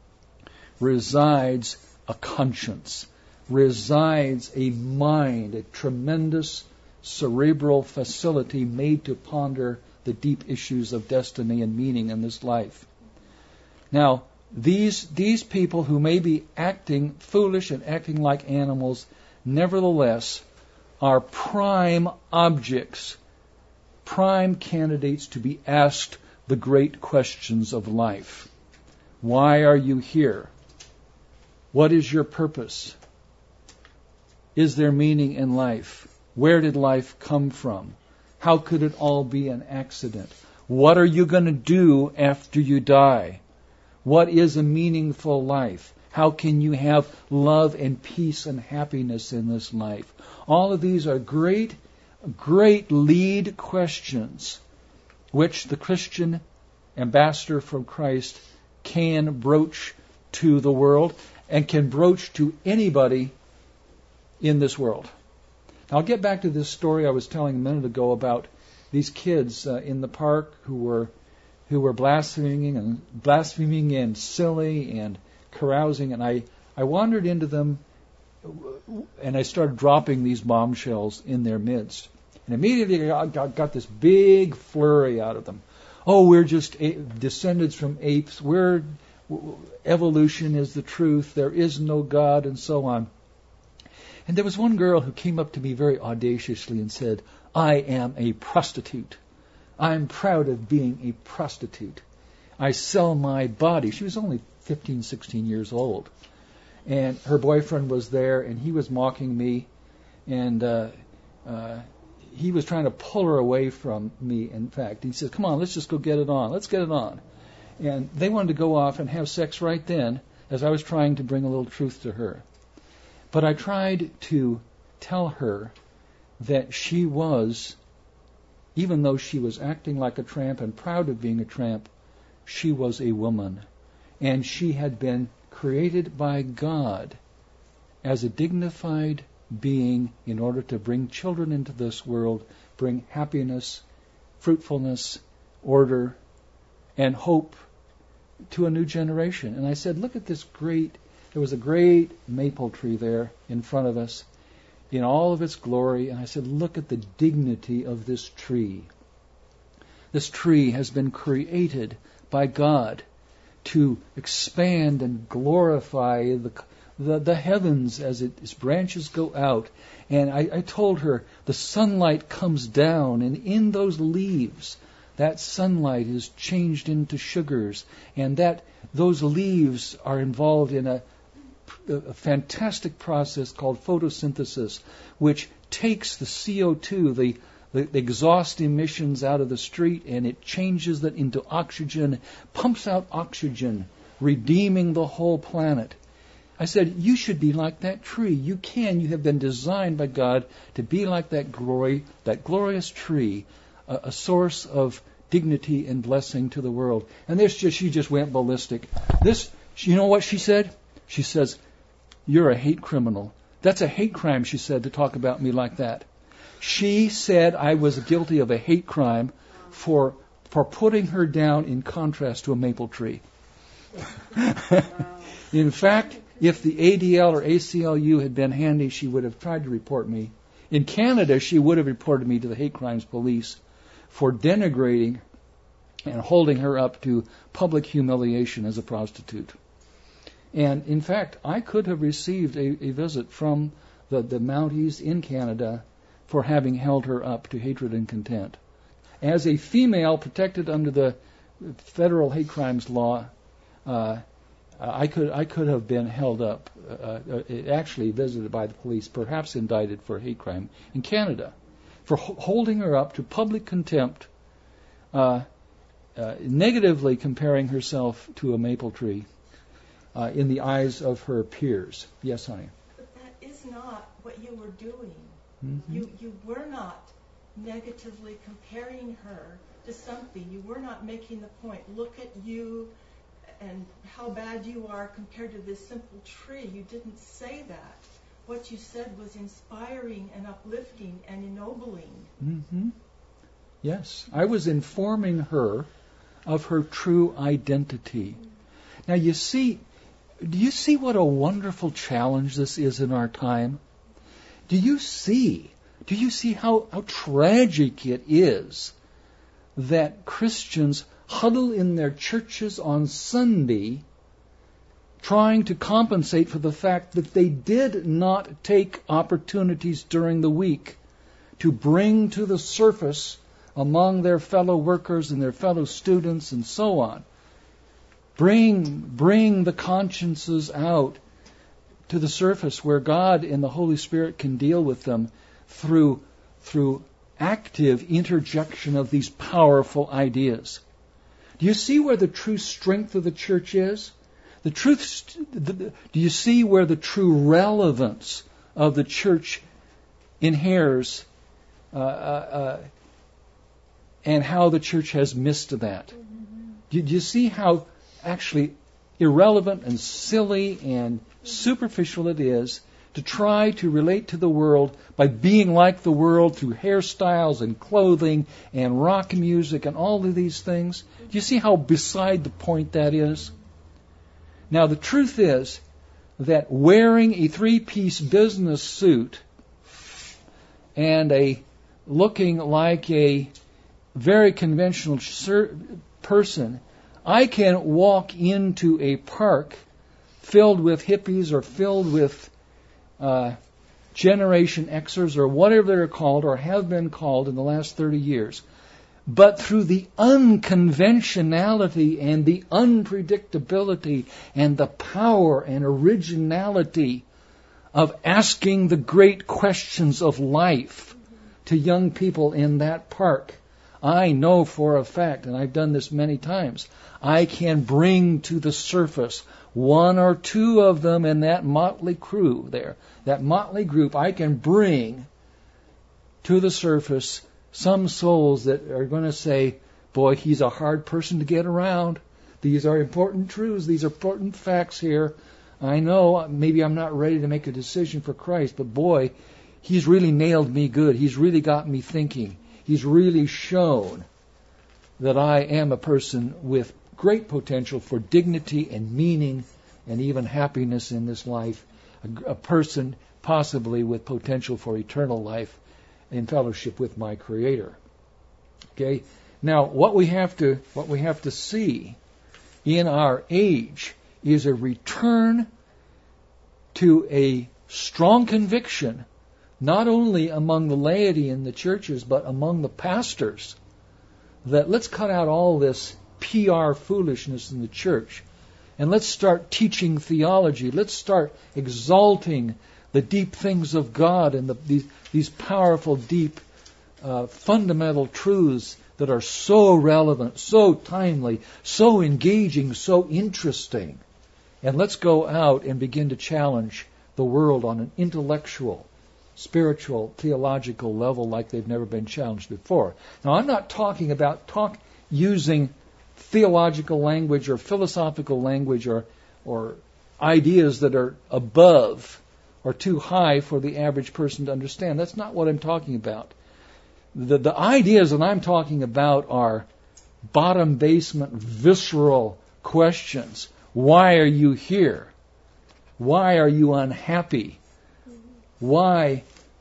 resides a conscience, resides a mind, a tremendous cerebral facility made to ponder the deep issues of destiny and meaning in this life. Now, these people who may be acting foolish and acting like animals, nevertheless, are prime objects, prime candidates to be asked the great questions of life. Why are you here? What is your purpose? Is there meaning in life? Where did life come from? How could it all be an accident? What are you going to do after you die? What is a meaningful life? How can you have love and peace and happiness in this life? All of these are great, great lead questions which the Christian ambassador from Christ can broach to the world and can broach to anybody in this world. Now, I'll get back to this story I was telling a minute ago about these kids in the park who were blaspheming and silly and carousing, and I wandered into them and I started dropping these bombshells in their midst. And immediately I got this big flurry out of them. Oh, we're just descendants from apes. Evolution is the truth. There is no God, and so on. And there was one girl who came up to me very audaciously and said, I am a prostitute. I'm proud of being a prostitute. I sell my body. She was only 15, 16 years old. And her boyfriend was there, and he was mocking me, and he was trying to pull her away from me, in fact. He said, come on, let's just go get it on. Let's get it on. And they wanted to go off and have sex right then, as I was trying to bring a little truth to her. But I tried to tell her that she was, even though she was acting like a tramp and proud of being a tramp, she was a woman. And she had been created by God as a dignified being in order to bring children into this world, bring happiness, fruitfulness, order, and hope to a new generation. And I said, look at this there was a great maple tree there in front of us in all of its glory. And I said, look at the dignity of this tree. This tree has been created by God to expand and glorify the heavens as its branches go out. And I told her the sunlight comes down, and in those leaves, that sunlight is changed into sugars, and that those leaves are involved in a fantastic process called photosynthesis, which takes the CO2, the exhaust emissions out of the street, and it changes that into oxygen, pumps out oxygen, redeeming the whole planet. I said, you should be like that tree. You have been designed by God to be like that glorious tree, a source of dignity and blessing to the world. And she just went ballistic. You know what she said? She says, you're a hate criminal. That's a hate crime, she said, to talk about me like that. She said I was guilty of a hate crime for putting her down in contrast to a maple tree. In fact, if the ADL or ACLU had been handy, she would have tried to report me. In Canada, she would have reported me to the hate crimes police for denigrating and holding her up to public humiliation as a prostitute. And in fact, I could have received a visit from the Mounties in Canada for having held her up to hatred and contempt. As a female protected under the federal hate crimes law, I could have been held up, actually visited by the police, perhaps indicted for hate crime in Canada, for holding her up to public contempt, negatively comparing herself to a maple tree in the eyes of her peers. Yes, honey? But that is not what you were doing. Mm-hmm. You were not negatively comparing her to something. You were not making the point, look at you and how bad you are compared to this simple tree. You didn't say that. What you said was inspiring and uplifting and ennobling. Mm-hmm. Yes, I was informing her of her true identity. Now do you see what a wonderful challenge this is in our time? Do you see how tragic it is that Christians huddle in their churches on Sunday trying to compensate for the fact that they did not take opportunities during the week to bring to the surface among their fellow workers and their fellow students and so on, bring the consciences out to the surface where God and the Holy Spirit can deal with them through active interjection of these powerful ideas. Do you see where the true strength of the church is? Do you see where the true relevance of the church inheres, and how the church has missed that? Do you see how actually irrelevant and silly and superficial it is to try to relate to the world by being like the world through hairstyles and clothing and rock music and all of these things? Do you see how beside the point that is? Now, the truth is that wearing a three-piece business suit and looking like a very conventional person, I can walk into a park filled with hippies or filled with Generation Xers or whatever they're called or have been called in the last 30 years. But through the unconventionality and the unpredictability and the power and originality of asking the great questions of life to young people in that park, I know for a fact, and I've done this many times, I can bring to the surface one or two of them in that motley crew there, that motley group, I can bring to the surface some souls that are going to say, boy, he's a hard person to get around. These are important truths. These are important facts here. I know maybe I'm not ready to make a decision for Christ, but boy, he's really nailed me good. He's really got me thinking. He's really shown that I am a person with great potential for dignity and meaning and even happiness in this life, a person possibly with potential for eternal life in fellowship with my Creator. Okay? Now, what we have to see in our age is a return to a strong conviction, not only among the laity in the churches, but among the pastors, that let's cut out all this PR foolishness in the church, and let's start teaching theology. Let's start exalting the deep things of God and these powerful, deep, fundamental truths that are so relevant, so timely, so engaging, so interesting. And let's go out and begin to challenge the world on an intellectual, spiritual, theological level like they've never been challenged before. Now, I'm not talking about using theological language or philosophical language or ideas that are above or too high for the average person to understand. That's not what I'm talking about. The ideas that I'm talking about are bottom basement, visceral questions. Why are you here? Why are you unhappy? Why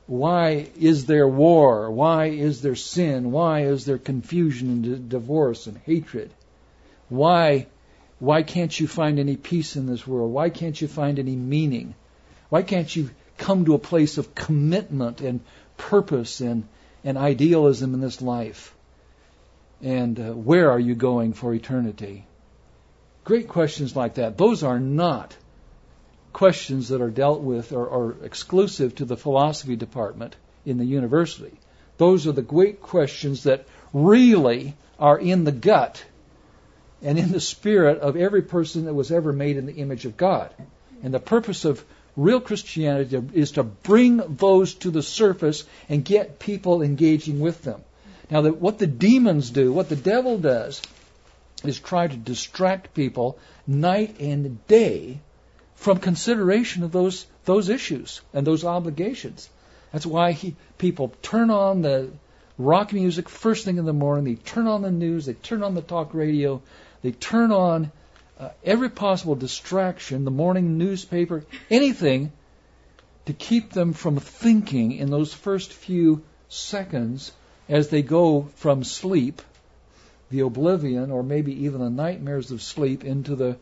Why is there war? Why is there sin? Why is there confusion and divorce and hatred? Why can't you find any peace in this world? Why can't you find any meaning? Why can't you come to a place of commitment and purpose and idealism in this life? And where are you going for eternity? Great questions like that. Those are not questions that are dealt with or exclusive to the philosophy department in the university. Those are the great questions that really are in the gut and in the spirit of every person that was ever made in the image of God. And the purpose of real Christianity is to bring those to the surface and get people engaging with them. Now, what the demons do, what the devil does, is try to distract people night and day from consideration of those issues and those obligations. That's why people turn on the rock music first thing in the morning, they turn on the news, they turn on the talk radio, they turn on every possible distraction, the morning newspaper, anything to keep them from thinking in those first few seconds as they go from sleep, the oblivion, or maybe even the nightmares of sleep, into the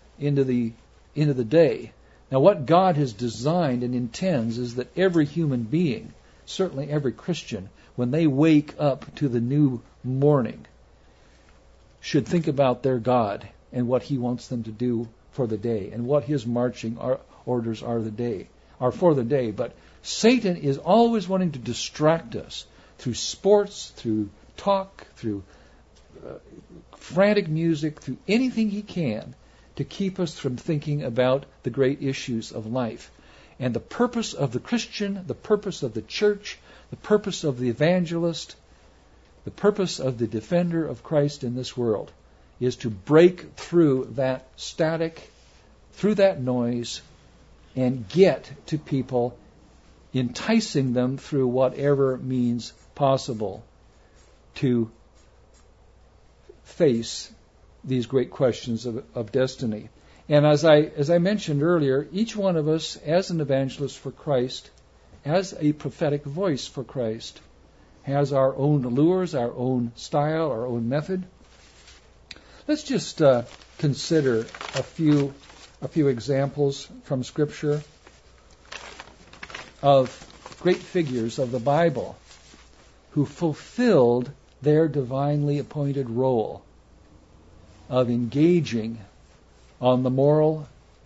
day. Now, what God has designed and intends is that every human being, certainly every Christian, when they wake up to the new morning, should think about their God and what He wants them to do for the day and what His marching orders are for the day. But Satan is always wanting to distract us through sports, through talk, through frantic music, through anything he can to keep us from thinking about the great issues of life. And the purpose of the Christian, the purpose of the church, the purpose of the evangelist, the purpose of the defender of Christ in this world is to break through that static, through that noise, and get to people, enticing them through whatever means possible to face these great questions of destiny. And as I mentioned earlier, each one of us, as an evangelist for Christ, as a prophetic voice for Christ, has our own allures, our own style, our own method. Let's just consider a few examples from Scripture of great figures of the Bible who fulfilled their divinely appointed role of engaging on the moral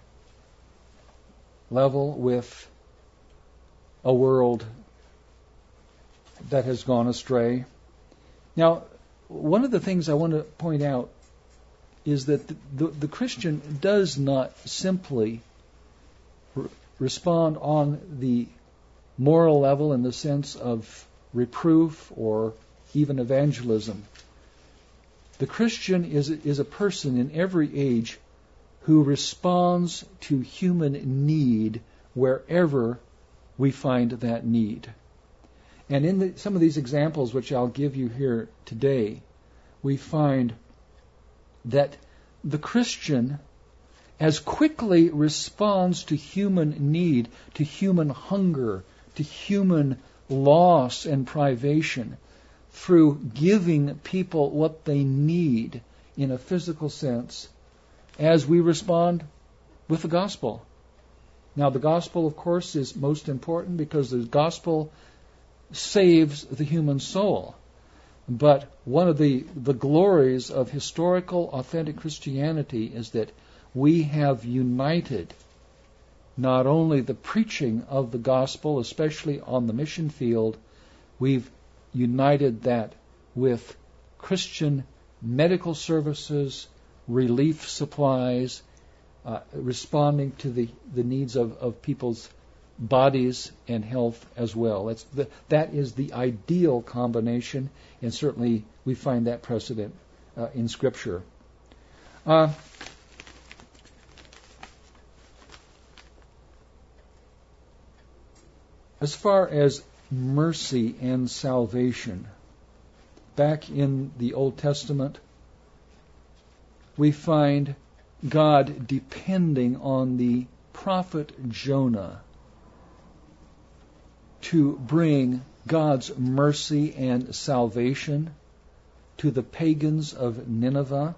level with a world that has gone astray. Now, one of the things I want to point out is that the Christian does not simply respond on the moral level in the sense of reproof or even evangelism. The Christian is a person in every age who responds to human need wherever we find that need. And in some of these examples which I'll give you here today, we find that the Christian as quickly responds to human need, to human hunger, to human loss and privation through giving people what they need in a physical sense as we respond with the gospel. Now, the gospel, of course, is most important because the gospel saves the human soul. But one of the glories of historical, authentic Christianity is that we have united not only the preaching of the gospel, especially on the mission field, we've united that with Christian medical services, relief supplies, responding to the needs of people's bodies and health as well. That is the ideal combination, and certainly we find that precedent in Scripture. As far as mercy and salvation, back in the Old Testament, we find God depending on the prophet Jonah to bring God's mercy and salvation to the pagans of Nineveh.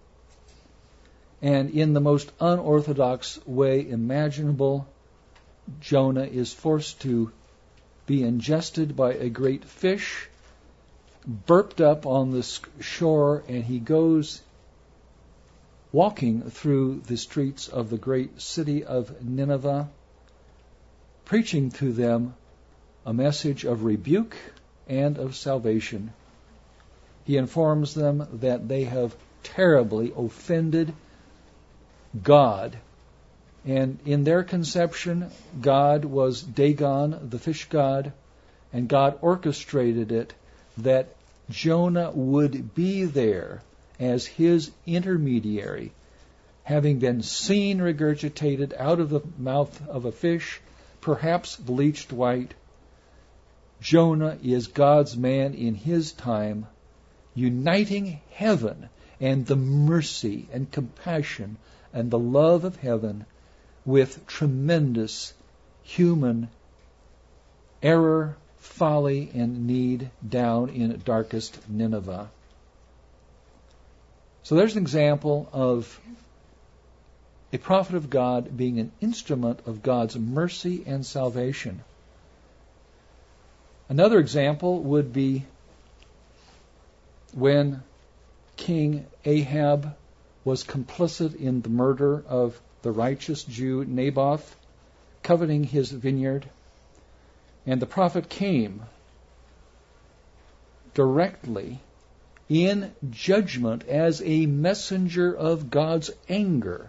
And in the most unorthodox way imaginable, Jonah is forced to be ingested by a great fish, burped up on the shore, and he goes walking through the streets of the great city of Nineveh, preaching to them a message of rebuke and of salvation. He informs them that they have terribly offended God. And in their conception, God was Dagon, the fish god, and God orchestrated it that Jonah would be there as his intermediary, having been seen regurgitated out of the mouth of a fish, perhaps bleached white. Jonah is God's man in his time, uniting heaven and the mercy and compassion and the love of heaven with tremendous human error, folly, and need down in darkest Nineveh. So there's an example of a prophet of God being an instrument of God's mercy and salvation. Another example would be when King Ahab was complicit in the murder of the righteous Jew Naboth, coveting his vineyard. And the prophet came directly in judgment as a messenger of God's anger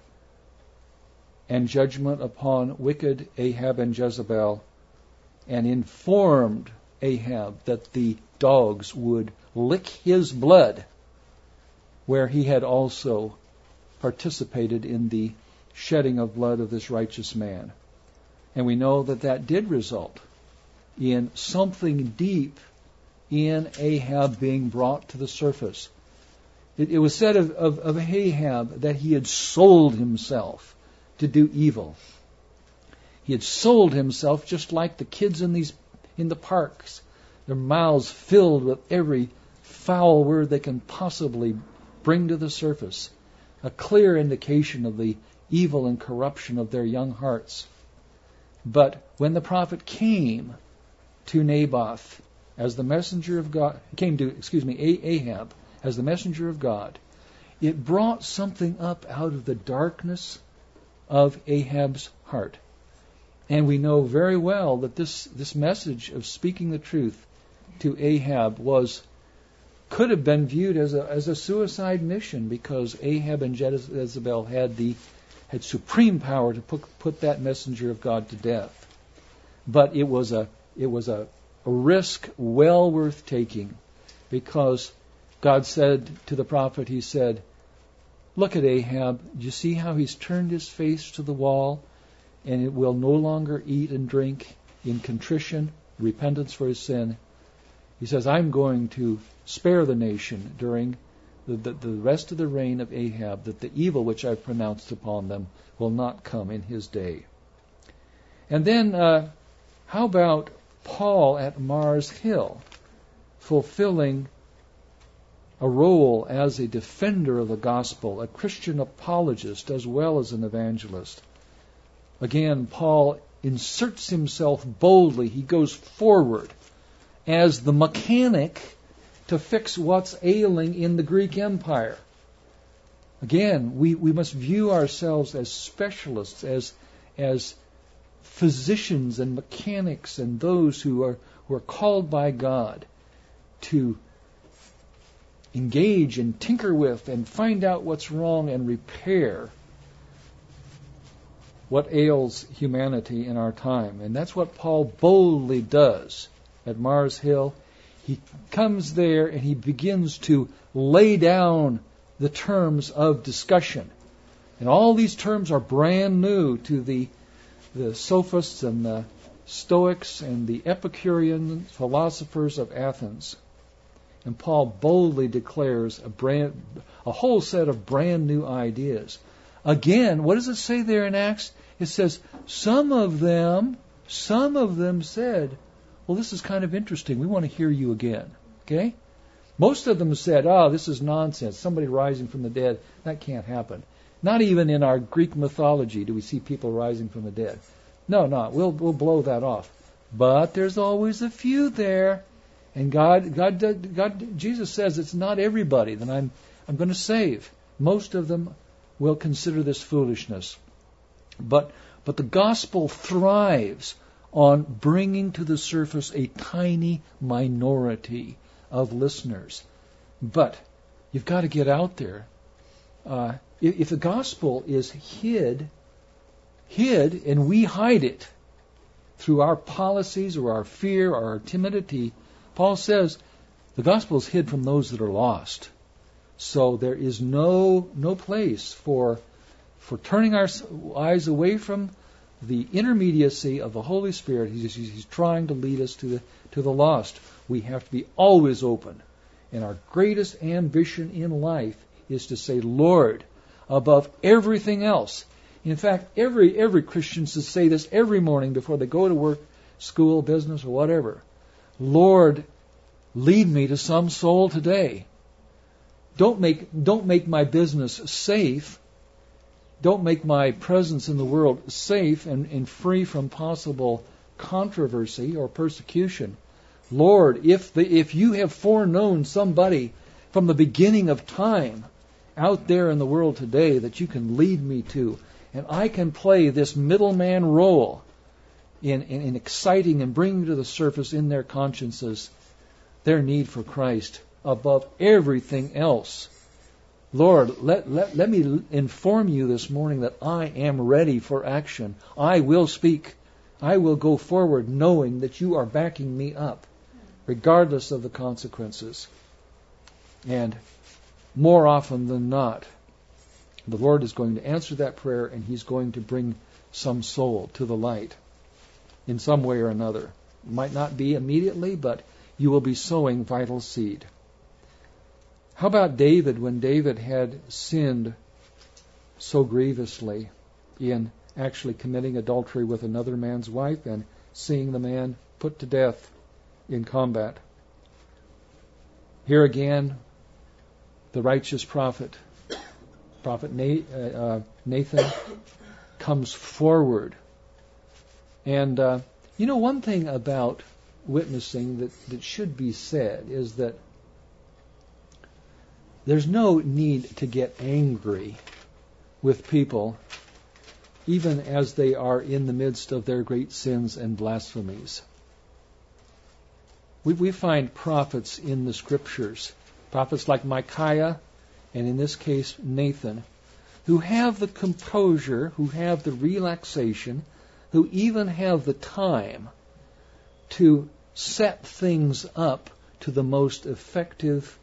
and judgment upon wicked Ahab and Jezebel, and informed Ahab that the dogs would lick his blood, where he had also participated in the shedding of blood of this righteous man. And we know that that did result in something deep in Ahab being brought to the surface. It was said of Ahab that he had sold himself to do evil. He had sold himself just like the kids in the parks, their mouths filled with every foul word they can possibly bring to the surface, a clear indication of the evil and corruption of their young hearts. But when the prophet came to Naboth as the messenger of God, Ahab as the messenger of God, it brought something up out of the darkness of Ahab's heart. And we know very well that this message of speaking the truth to Ahab could have been viewed as a suicide mission, because Ahab and Jezebel had supreme power to put that messenger of God to death. But it was a risk well worth taking, because God said to the prophet, He said, "Look at Ahab. Do you see how he's turned his face to the wall, and it will no longer eat and drink in contrition, repentance for his sin?" He says, "I'm going to spare the nation during the rest of the reign of Ahab, that the evil which I've pronounced upon them will not come in his day." And then, how about Paul at Mars Hill, fulfilling a role as a defender of the gospel, a Christian apologist as well as an evangelist? Again, Paul inserts himself boldly. He goes forward as the mechanic to fix what's ailing in the Greek Empire. Again, we must view ourselves as specialists, as physicians and mechanics, and those who are called by God to engage and tinker with and find out what's wrong and repair what ails humanity in our time. And that's what Paul boldly does at Mars Hill. He comes there and he begins to lay down the terms of discussion. And all these terms are brand new to the sophists and the Stoics and the Epicurean philosophers of Athens. And Paul boldly declares a whole set of brand new ideas. Again, what does it say there in Acts? It says, some of them said, well, this is kind of interesting. We want to hear you again. Okay? Most of them said, oh, this is nonsense. Somebody rising from the dead. That can't happen. Not even in our Greek mythology do we see people rising from the dead. No, we'll blow that off. But there's always a few there. And Jesus says it's not everybody that I'm going to save. Most of them will consider this foolishness. But the gospel thrives on bringing to the surface a tiny minority of listeners. But you've got to get out there. If the gospel is hid and we hide it through our policies or our fear or our timidity, Paul says the gospel is hid from those that are lost. So there is no place for turning our eyes away from the intermediacy of the Holy Spirit. He's trying to lead us to the lost. We have to be always open. And our greatest ambition in life is to say, Lord, above everything else. In fact, every Christian should say this every morning before they go to work, school, business, or whatever. Lord, lead me to some soul today. Don't make my business safe. Don't make my presence in the world safe and free from possible controversy or persecution. Lord, if you have foreknown somebody from the beginning of time out there in the world today that you can lead me to, and I can play this middleman role in exciting and bringing to the surface in their consciences their need for Christ above everything else. Lord, let me inform you this morning that I am ready for action. I will speak. I will go forward knowing that you are backing me up, regardless of the consequences. And more often than not, the Lord is going to answer that prayer, and He's going to bring some soul to the light in some way or another. It might not be immediately, but you will be sowing vital seed. How about David, when David had sinned so grievously in actually committing adultery with another man's wife and seeing the man put to death in combat? Here again, the righteous prophet Nathan comes forward. And one thing about witnessing that should be said is that there's no need to get angry with people, even as they are in the midst of their great sins and blasphemies. We find prophets in the Scriptures, prophets like Micaiah, and in this case Nathan, who have the composure, who have the relaxation, who even have the time to set things up to the most effective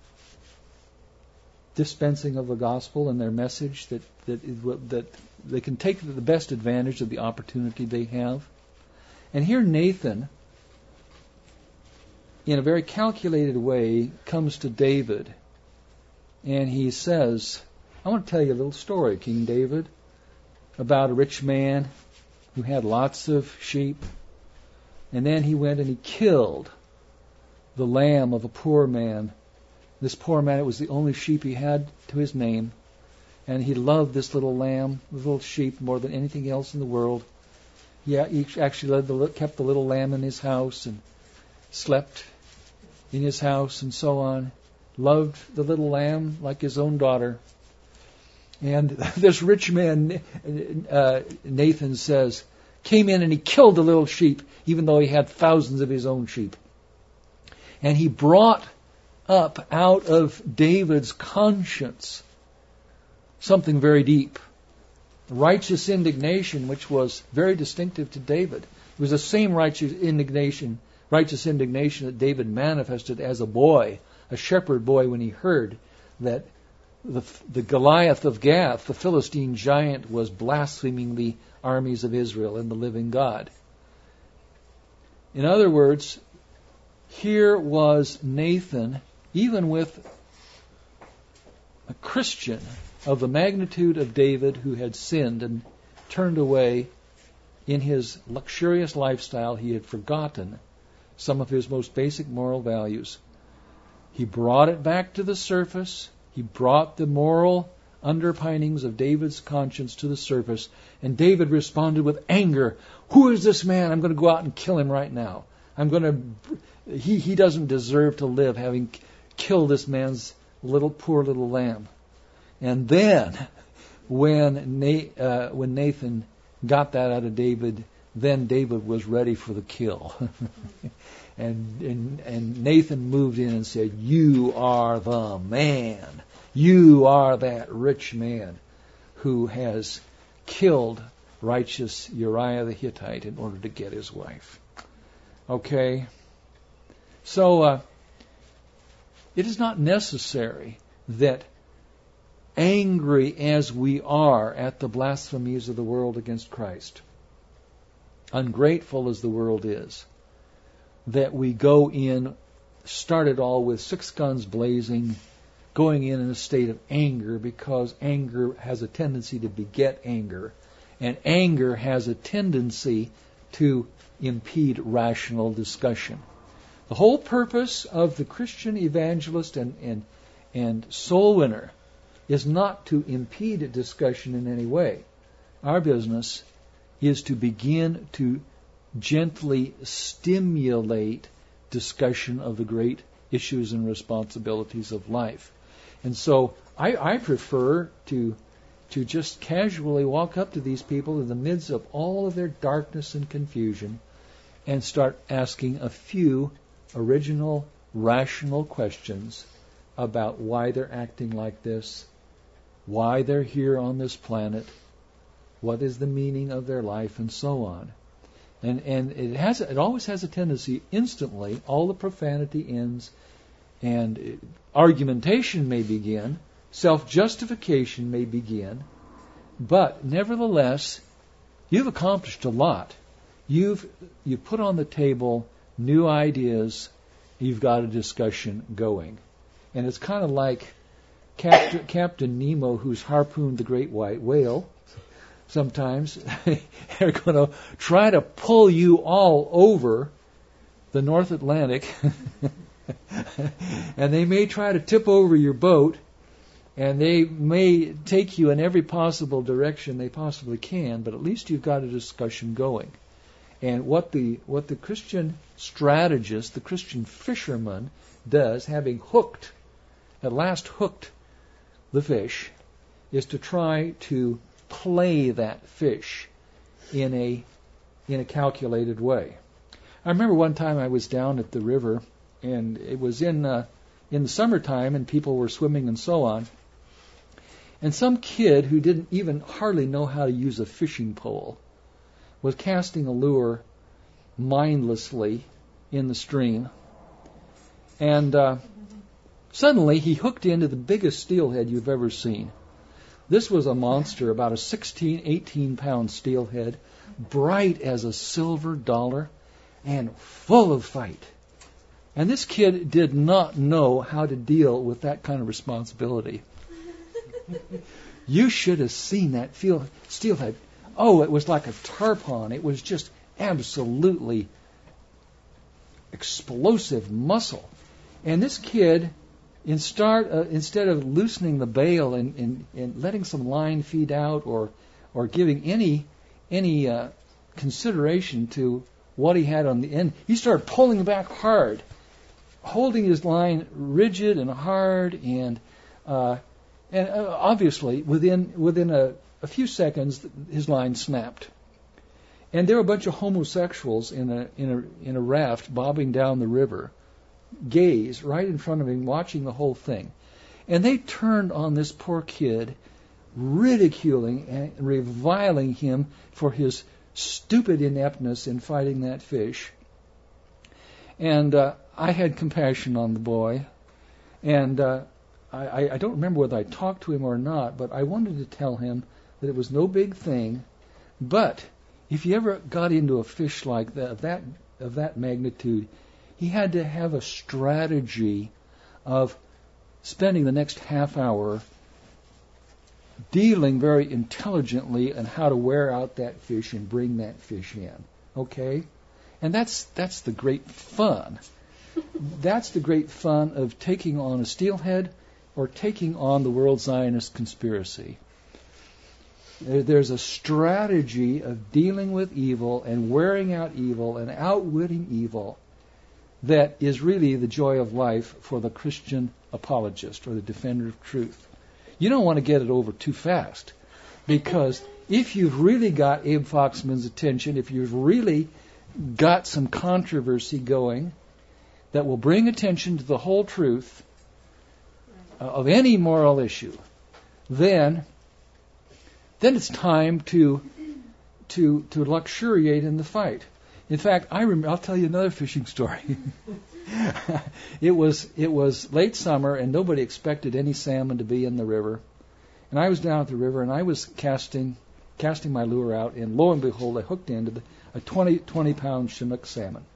dispensing of the gospel and their message, that they can take the best advantage of the opportunity they have. And here Nathan, in a very calculated way, comes to David, and he says, I want to tell you a little story, King David, about a rich man who had lots of sheep, and then he went and he killed the lamb of a poor man. This poor man, it was the only sheep he had to his name, and he loved this little lamb, this little sheep, more than anything else in the world. Yeah, he actually kept the little lamb in his house and slept in his house and so on. Loved the little lamb like his own daughter. And this rich man, Nathan says, came in and he killed the little sheep, even though he had thousands of his own sheep. And he brought up out of David's conscience something very deep. Righteous indignation, which was very distinctive to David. It was the same righteous indignation that David manifested as a boy, a shepherd boy, when he heard that the Goliath of Gath, the Philistine giant, was blaspheming the armies of Israel and the living God. In other words, here was Nathan, even with a Christian of the magnitude of David who had sinned and turned away in his luxurious lifestyle. He had forgotten some of his most basic moral values. He brought it back to the surface. He brought the moral underpinnings of David's conscience to the surface, and David responded with anger. Who is this man? I'm going to go out and kill him right now. He doesn't deserve to live, having killed this man's poor little lamb. And then, when Nathan got that out of David, then David was ready for the kill. and Nathan moved in and said, "You are the man. You are that rich man who has killed righteous Uriah the Hittite in order to get his wife." Okay? So, it is not necessary that, angry as we are at the blasphemies of the world against Christ, ungrateful as the world is, that we go in, start it all with 6 guns blazing, going in a state of anger, because anger has a tendency to beget anger, and anger has a tendency to impede rational discussion. The whole purpose of the Christian evangelist and soul winner is not to impede a discussion in any way. Our business is to begin to gently stimulate discussion of the great issues and responsibilities of life. And so I prefer to just casually walk up to these people in the midst of all of their darkness and confusion and start asking a few original, rational questions about why they're acting like this, why they're here on this planet, what is the meaning of their life, and so on. And it always has a tendency, instantly, all the profanity ends, and argumentation may begin, self-justification may begin, but nevertheless, you've accomplished a lot. You've put on the table new ideas. You've got a discussion going. And it's kind of like Captain Nemo, who's harpooned the great white whale. Sometimes they're going to try to pull you all over the North Atlantic, and they may try to tip over your boat, and they may take you in every possible direction they possibly can, but at least you've got a discussion going. And what the Christian strategist, the Christian fisherman does, having at last hooked the fish, is to try to play that fish in a calculated way. I remember one time I was down at the river, and it was in the summertime, and people were swimming and so on. And some kid who didn't even hardly know how to use a fishing pole was casting a lure mindlessly in the stream. And suddenly he hooked into the biggest steelhead you've ever seen. This was a monster, about a 16, 18-pound steelhead, bright as a silver dollar, and full of fight. And this kid did not know how to deal with that kind of responsibility. You should have seen that steelhead. Oh, it was like a tarpon. It was just absolutely explosive muscle. And this kid, instead of loosening the bail and letting some line feed out or giving any consideration to what he had on the end, he started pulling back hard, holding his line rigid and hard, and obviously within a few seconds his line snapped. And there were a bunch of homosexuals in a raft bobbing down the river, gaze right in front of him, watching the whole thing. And they turned on this poor kid, ridiculing and reviling him for his stupid ineptness in fighting that fish. And I had compassion on the boy. And I don't remember whether I talked to him or not, but I wanted to tell him that it was no big thing. But if you ever got into a fish like that, of that magnitude, he had to have a strategy of spending the next half hour dealing very intelligently on how to wear out that fish and bring that fish in. Okay? And that's the great fun. That's the great fun of taking on a steelhead or taking on the World Zionist conspiracy. There's a strategy of dealing with evil and wearing out evil and outwitting evil that is really the joy of life for the Christian apologist or the defender of truth. You don't want to get it over too fast, because if you've really got Abe Foxman's attention, if you've really got some controversy going that will bring attention to the whole truth of any moral issue, then it's time to luxuriate in the fight. In fact, I'll tell you another fishing story. It was late summer, and nobody expected any salmon to be in the river. And I was down at the river, and I was casting my lure out, and lo and behold, I hooked into a 20-pound Chinook salmon.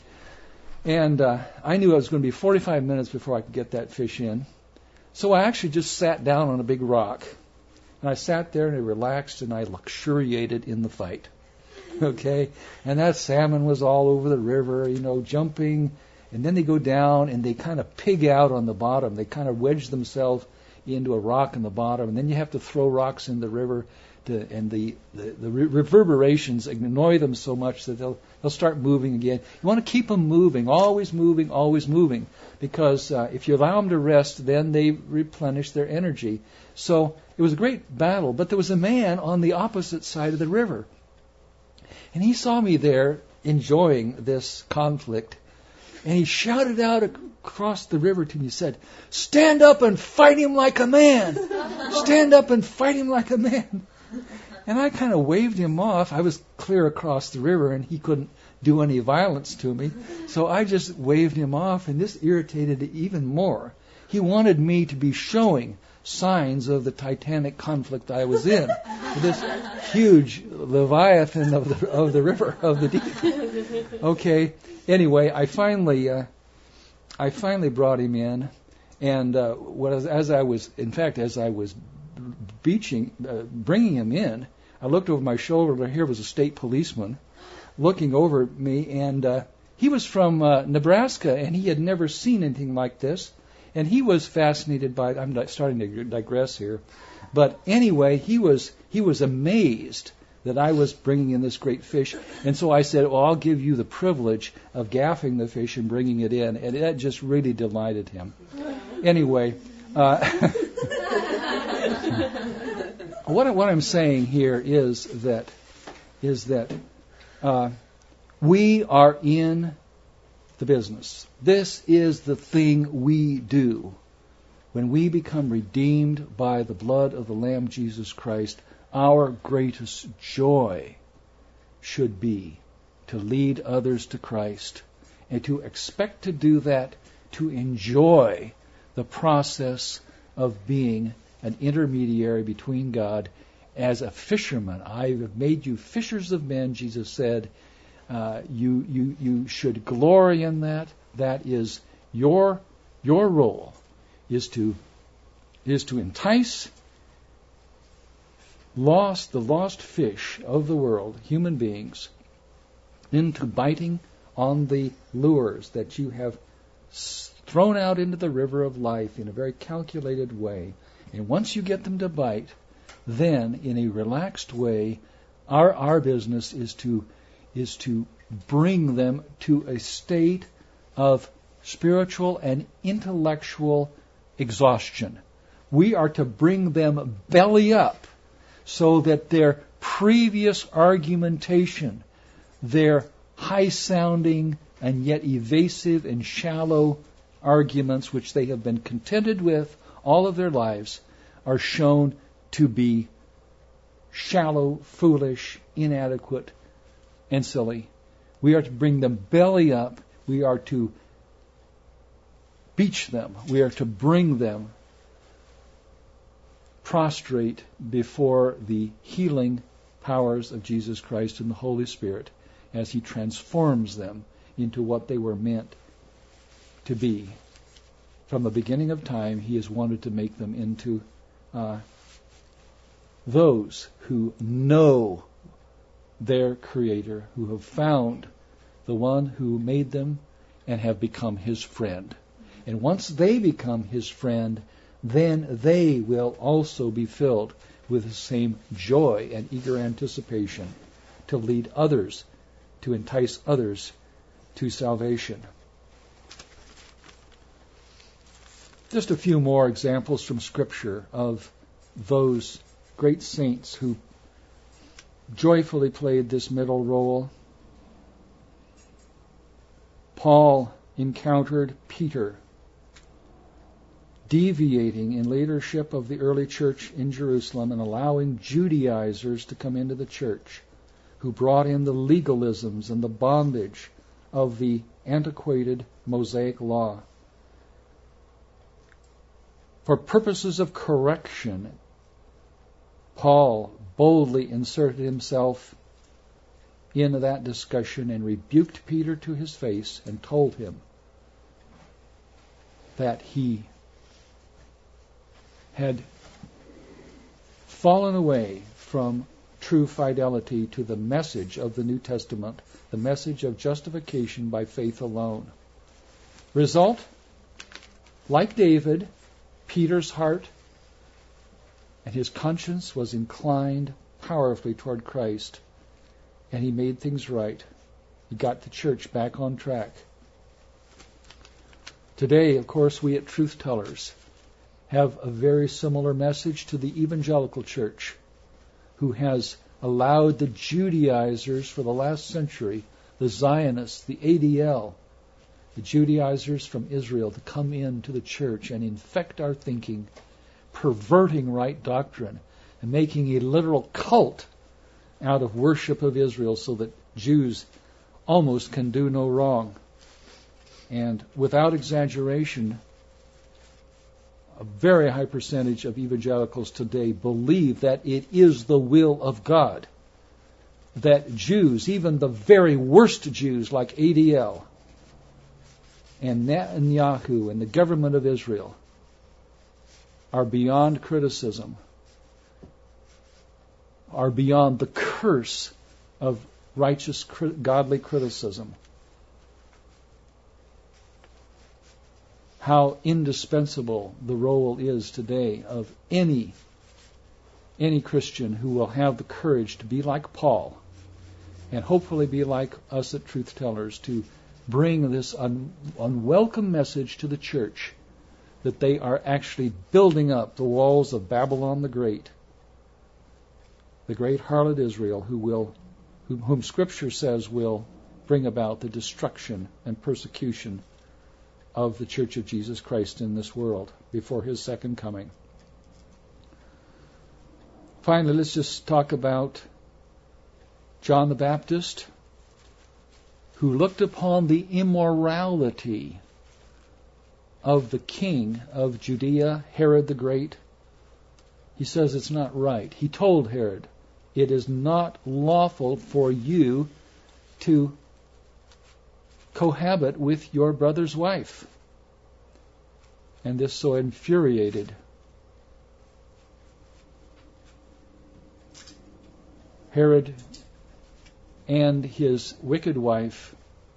And I knew it was going to be 45 minutes before I could get that fish in. So I actually just sat down on a big rock. And I sat there and I relaxed and I luxuriated in the fight. Okay? And that salmon was all over the river, jumping. And then they go down and they kind of pig out on the bottom. They kind of wedge themselves into a rock in the bottom. And then you have to throw rocks in the river. And the reverberations annoy them so much that they'll start moving again. You want to keep them moving, always moving, because if you allow them to rest, then they replenish their energy. So it was a great battle, but there was a man on the opposite side of the river, and he saw me there enjoying this conflict, and he shouted out across the river to me. He said, "Stand up and fight him like a man! Stand up and fight him like a man!" And I kind of waved him off. I was clear across the river, and he couldn't do any violence to me. So I just waved him off, and this irritated it even more. He wanted me to be showing signs of the titanic conflict I was in. This huge leviathan of the river, of the deep. Okay. Anyway, I finally brought him in, and as I was bringing him in, I looked over my shoulder, and here was a state policeman looking over at me, and he was from Nebraska, and he had never seen anything like this, and he was fascinated by it. I'm starting to digress here, but anyway, he was amazed that I was bringing in this great fish, and so I said, "Well, I'll give you the privilege of gaffing the fish and bringing it in," and that just really delighted him. Anyway. What I'm saying here is that we are in the business. This is the thing we do. When we become redeemed by the blood of the Lamb Jesus Christ, our greatest joy should be to lead others to Christ, and to expect to do that, to enjoy the process of being an intermediary between God. As a fisherman, I have made you fishers of men, Jesus said. You should glory in that. That is your role, is to entice the lost fish of the world, human beings, into biting on the lures that you have thrown out into the river of life in a very calculated way. And once you get them to bite, then in a relaxed way, our business is to bring them to a state of spiritual and intellectual exhaustion. We are to bring them belly up, so that their previous argumentation, their high-sounding and yet evasive and shallow arguments, which they have been contented with all of their lives, are shown to be shallow, foolish, inadequate, and silly. We are to bring them belly up. We are to beach them. We are to bring them prostrate before the healing powers of Jesus Christ and the Holy Spirit as He transforms them into what they were meant to be. From the beginning of time, He has wanted to make them into those who know their Creator, who have found the one who made them and have become his friend. And once they become his friend, then they will also be filled with the same joy and eager anticipation to lead others, to entice others to salvation. Just a few more examples from Scripture of those great saints who joyfully played this middle role. Paul encountered Peter deviating in leadership of the early church in Jerusalem and allowing Judaizers to come into the church, who brought in the legalisms and the bondage of the antiquated Mosaic law. For purposes of correction, Paul boldly inserted himself into that discussion and rebuked Peter to his face and told him that he had fallen away from true fidelity to the message of the New Testament, the message of justification by faith alone. Result, like David, Peter's heart and his conscience was inclined powerfully toward Christ, and he made things right. He got the church back on track. Today, of course, we at Truth Tellers have a very similar message to the evangelical church, who has allowed the Judaizers for the last century, the Zionists, the ADL, the Judaizers from Israel, to come into the church and infect our thinking, perverting right doctrine, and making a literal cult out of worship of Israel so that Jews almost can do no wrong. And without exaggeration, a very high percentage of evangelicals today believe that it is the will of God that Jews, even the very worst Jews like ADL and Netanyahu and the government of Israel, are beyond criticism, are beyond the curse of righteous, godly criticism. How indispensable the role is today of any Christian who will have the courage to be like Paul and hopefully be like us at Truth Tellers, to bring this unwelcome message to the church that they are actually building up the walls of Babylon the great harlot Israel, whom Scripture says will bring about the destruction and persecution of the Church of Jesus Christ in this world before His second coming. Finally, let's just talk about John the Baptist, who looked upon the immorality of the king of Judea, Herod the Great. He says it's not right. He told Herod, it is not lawful for you to cohabit with your brother's wife. And this so infuriated Herod and his wicked wife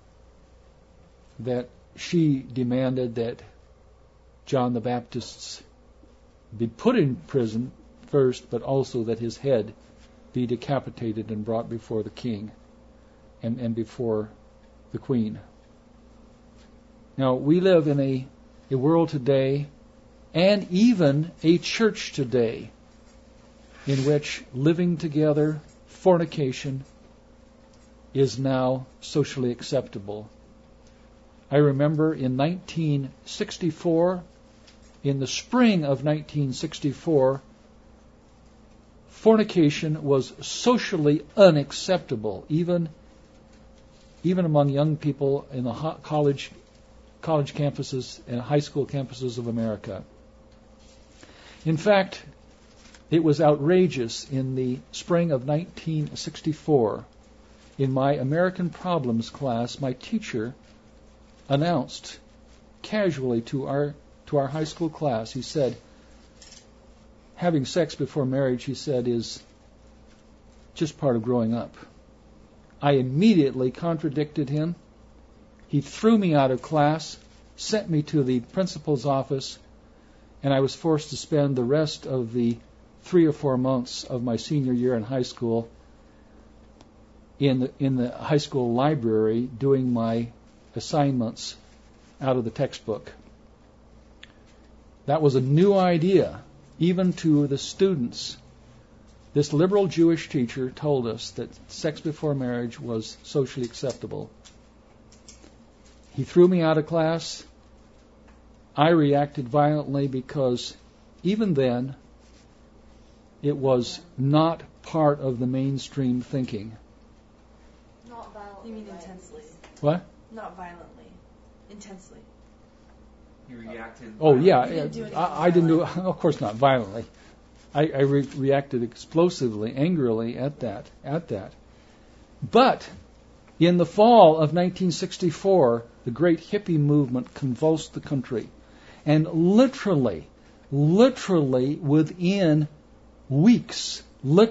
that she demanded that John the Baptist be put in prison first, but also that his head be decapitated and brought before the king and before the queen. Now, we live in a world today, and even a church today, in which living together, fornication, is now socially acceptable. I remember in 1964, in the spring of 1964, fornication was socially unacceptable, even among young people in the college campuses and high school campuses of America. In fact, it was outrageous in the spring of 1964. In my American Problems class, my teacher announced casually to our high school class, he said, having sex before marriage, he said, is just part of growing up. I immediately contradicted him. He threw me out of class, sent me to the principal's office, and I was forced to spend the rest of the 3 or 4 months of my senior year in high school in the high school library doing my assignments out of the textbook. That was a new idea, even to the students. This liberal Jewish teacher told us that sex before marriage was socially acceptable. He threw me out of class. I reacted violently because even then it was not part of the mainstream thinking. Not violently. You mean intensely? What? Not violently. Intensely. You reacted. Oh, yeah. You didn't do anything I didn't do, of course not violently. I reacted explosively, angrily at that. But in the fall of 1964, the great hippie movement convulsed the country. And literally within weeks,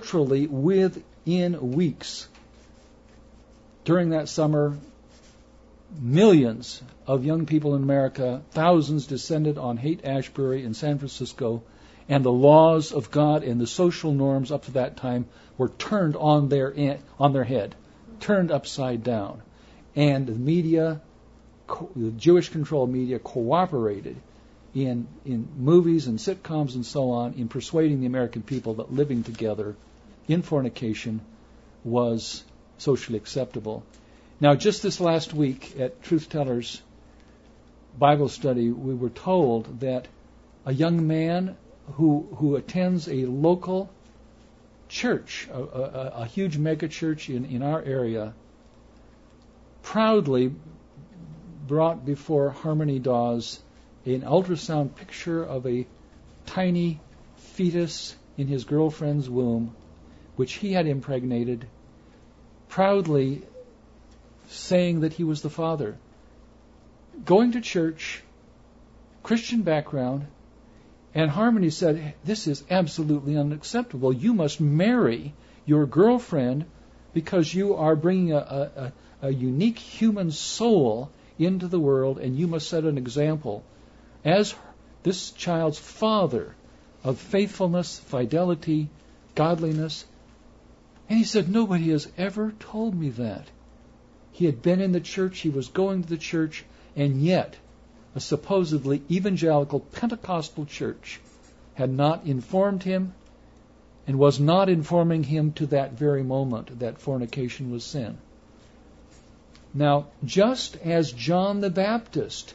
during that summer, millions of young people in America, thousands descended on Haight-Ashbury in San Francisco, and the laws of God and the social norms up to that time were turned on their head, turned upside down. And the media, the Jewish-controlled media, cooperated in movies and sitcoms and so on in persuading the American people that living together in fornication was socially acceptable. Now, just this last week at Truth Tellers Bible study, we were told that a young man who attends a local church, a huge mega church in our area, proudly brought before Harmony Dawes an ultrasound picture of a tiny fetus in his girlfriend's womb, which he had impregnated, proudly saying that he was the father. Going to church, Christian background, and Harmony said, this is absolutely unacceptable. You must marry your girlfriend because you are bringing a unique human soul into the world, and you must set an example as this child's father of faithfulness, fidelity, godliness. And he said, nobody has ever told me that. He had been in the church, he was going to the church, and yet a supposedly evangelical Pentecostal church had not informed him and was not informing him to that very moment that fornication was sin. Now, just as John the Baptist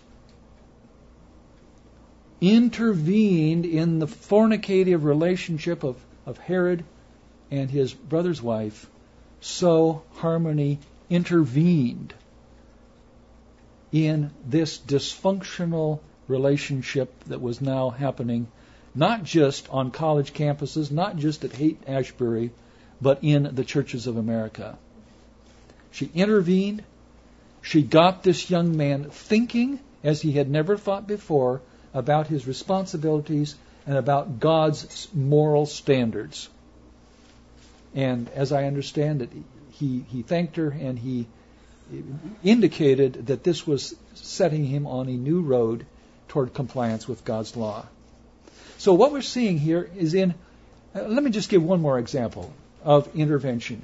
intervened in the fornicative relationship of Herod and his brother's wife, so Harmony intervened in this dysfunctional relationship that was now happening, not just on college campuses, not just at Haight-Ashbury, but in the churches of America. She intervened. She got this young man thinking as he had never thought before about his responsibilities and about God's moral standards. And as I understand it, he thanked her and he indicated that this was setting him on a new road toward compliance with God's law. So what we're seeing here is let me just give one more example of intervention.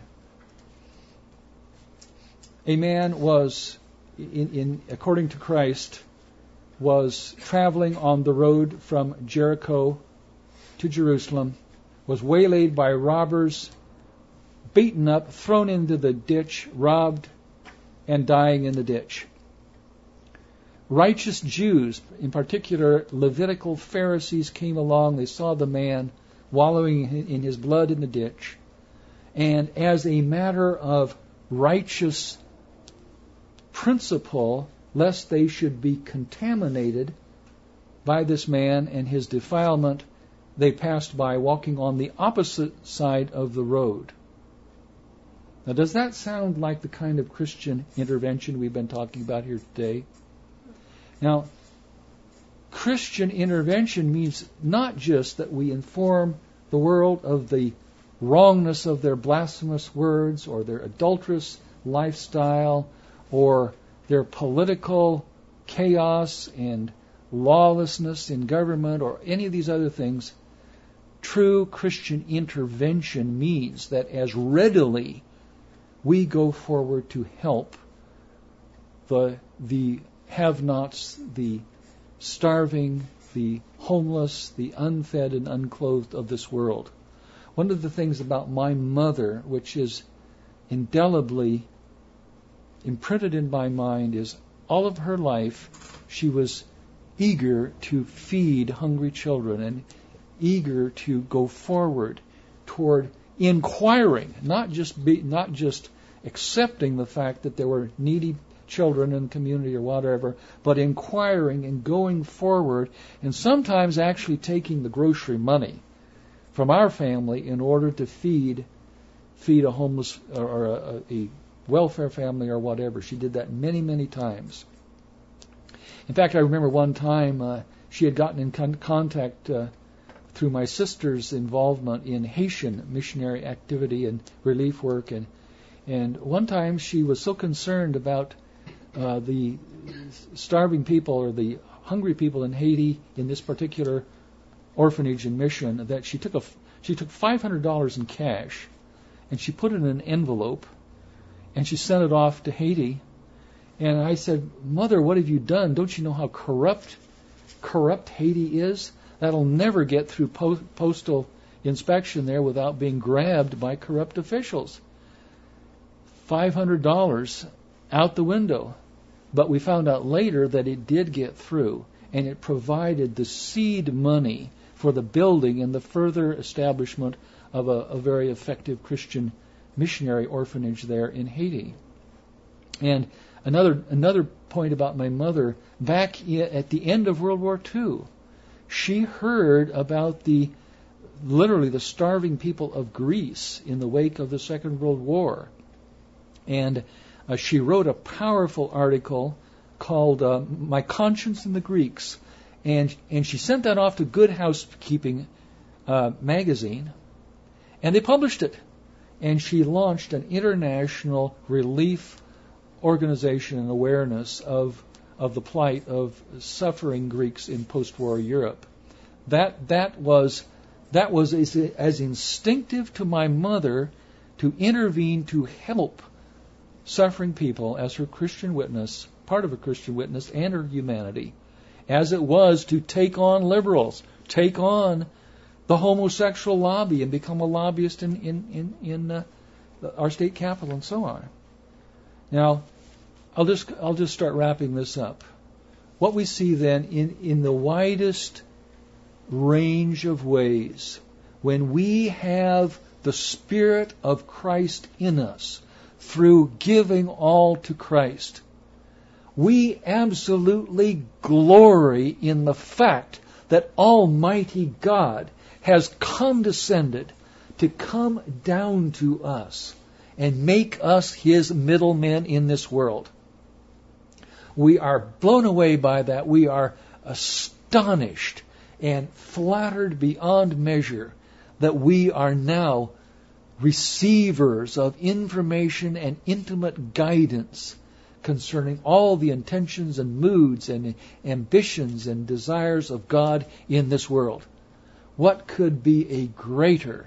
A man was, according to Christ, was traveling on the road from Jericho to Jerusalem, was waylaid by robbers, beaten up, thrown into the ditch, robbed, and dying in the ditch. Righteous Jews, in particular Levitical Pharisees, came along. They saw the man wallowing in his blood in the ditch. And as a matter of righteous principle, lest they should be contaminated by this man and his defilement, they passed by walking on the opposite side of the road. Now, does that sound like the kind of Christian intervention we've been talking about here today? Now, Christian intervention means not just that we inform the world of the wrongness of their blasphemous words or their adulterous lifestyle or their political chaos and lawlessness in government or any of these other things, true Christian intervention means that as readily we go forward to help the have-nots, the starving, the homeless, the unfed and unclothed of this world. One of the things about my mother, which is indelibly imprinted in my mind, is all of her life she was eager to feed hungry children and eager to go forward toward inquiring, not just accepting the fact that there were needy children in the community or whatever, but inquiring and going forward, and sometimes actually taking the grocery money from our family in order to feed a homeless or a welfare family or whatever. She did that many, many times. In fact, I remember one time she had gotten in contact through my sister's involvement in Haitian missionary activity and relief work, and one time she was so concerned about the starving people or the hungry people in Haiti in this particular orphanage and mission that she took $500 in cash and she put it in an envelope and she sent it off to Haiti. And I said, "Mother, what have you done? Don't you know how corrupt Haiti is? That'll never get through postal inspection there without being grabbed by corrupt officials." $500 out the window. But we found out later that it did get through, and it provided the seed money for the building and the further establishment of a very effective Christian missionary orphanage there in Haiti. And another point about my mother, back at the end of World War II, she heard about literally the starving people of Greece in the wake of the Second World War. And she wrote a powerful article called My Conscience in the Greeks. And she sent that off to Good Housekeeping magazine. And they published it. And she launched an international relief organization and awareness of the plight of suffering Greeks in post-war Europe. That was as instinctive to my mother to intervene to help suffering people as her Christian witness, part of her Christian witness and her humanity, as it was to take on liberals, take on the homosexual lobby and become a lobbyist in our state capital and so on. Now, I'll just start wrapping this up. What we see then in the widest range of ways, when we have the Spirit of Christ in us through giving all to Christ, we absolutely glory in the fact that Almighty God has condescended to come down to us and make us His middlemen in this world. We are blown away by that. We are astonished and flattered beyond measure that we are now receivers of information and intimate guidance concerning all the intentions and moods and ambitions and desires of God in this world. What could be a greater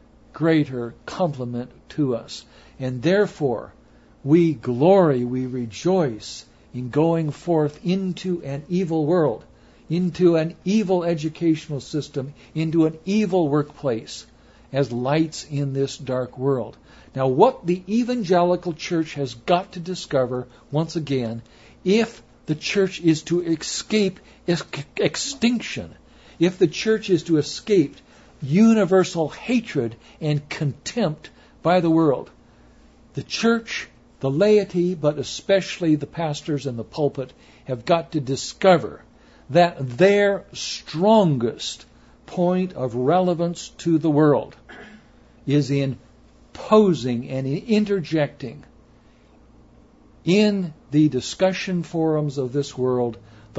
compliment to us? And therefore, we glory, we rejoice in going forth into an evil world, into an evil educational system, into an evil workplace, as lights in this dark world. Now, what the evangelical church has got to discover, once again, if the church is to escape extinction, if the church is to escape universal hatred and contempt by the world, the church, the laity, but especially the pastors and the pulpit, have got to discover that their strongest point of relevance to the world is in posing and in interjecting in the discussion forums of this world the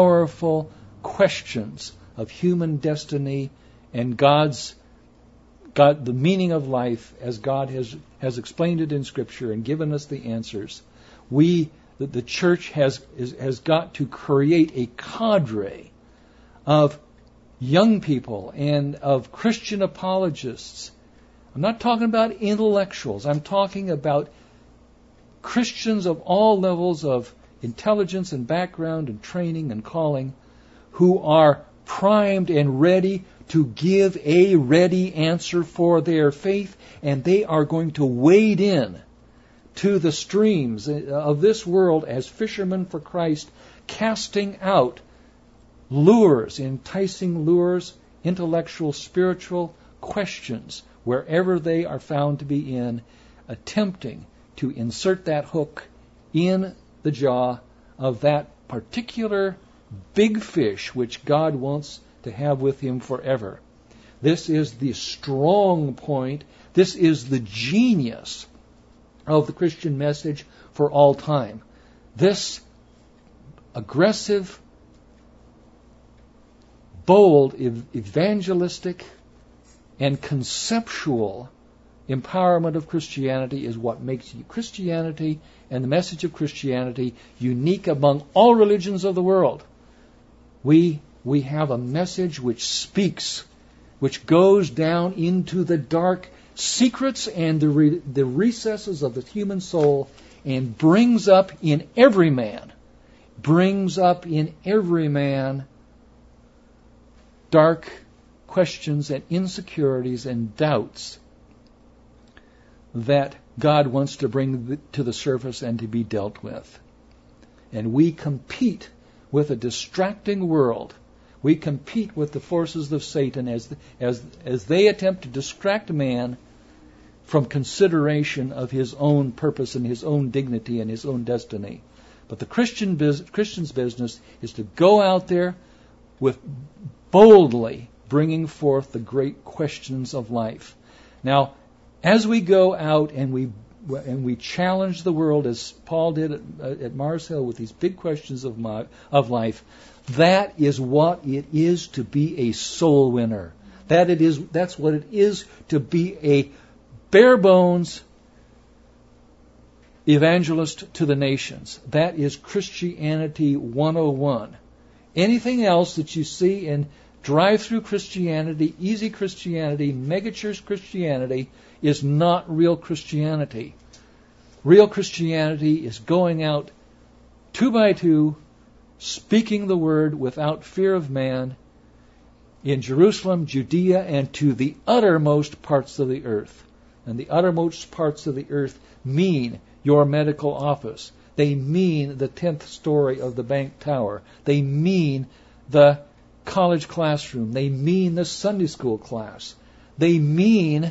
powerful questions of human destiny and God's God, the meaning of life as God has explained it in Scripture and given us the answers. The church has got to create a cadre of young people and of Christian apologists. I'm not talking about intellectuals. I'm talking about Christians of all levels of intelligence and background and training and calling who are primed and ready to give a ready answer for their faith, and they are going to wade in to the streams of this world as fishermen for Christ, casting out lures, enticing lures, intellectual, spiritual questions, wherever they are found to be in, attempting to insert that hook in the jaw of that particular big fish which God wants to have with him forever. This is the strong point. This is the genius of the Christian message for all time. This aggressive, bold, evangelistic, and conceptual empowerment of Christianity is what makes Christianity and the message of Christianity unique among all religions of the world. We have a message which speaks, which goes down into the dark secrets and the recesses of the human soul and brings up in every man dark questions and insecurities and doubts that God wants to bring to the surface and to be dealt with. And we compete with a distracting world. We compete with the forces of Satan as they attempt to distract man from consideration of his own purpose and his own dignity and his own destiny. But the Christian's business is to go out there with boldly bringing forth the great questions of life. Now, as we go out and we challenge the world, as Paul did at Mars Hill, with these big questions of life, that is what it is to be a soul winner. That's what it is to be a bare bones evangelist to the nations. That is Christianity 101. Anything else that you see in drive-through Christianity, easy Christianity, megachurch Christianity is not real Christianity. Real Christianity is going out 2 by 2, speaking the word without fear of man in Jerusalem, Judea, and to the uttermost parts of the earth. And the uttermost parts of the earth mean your medical office. They mean the 10th story of the bank tower. They mean the college classroom. They mean the Sunday school class. They mean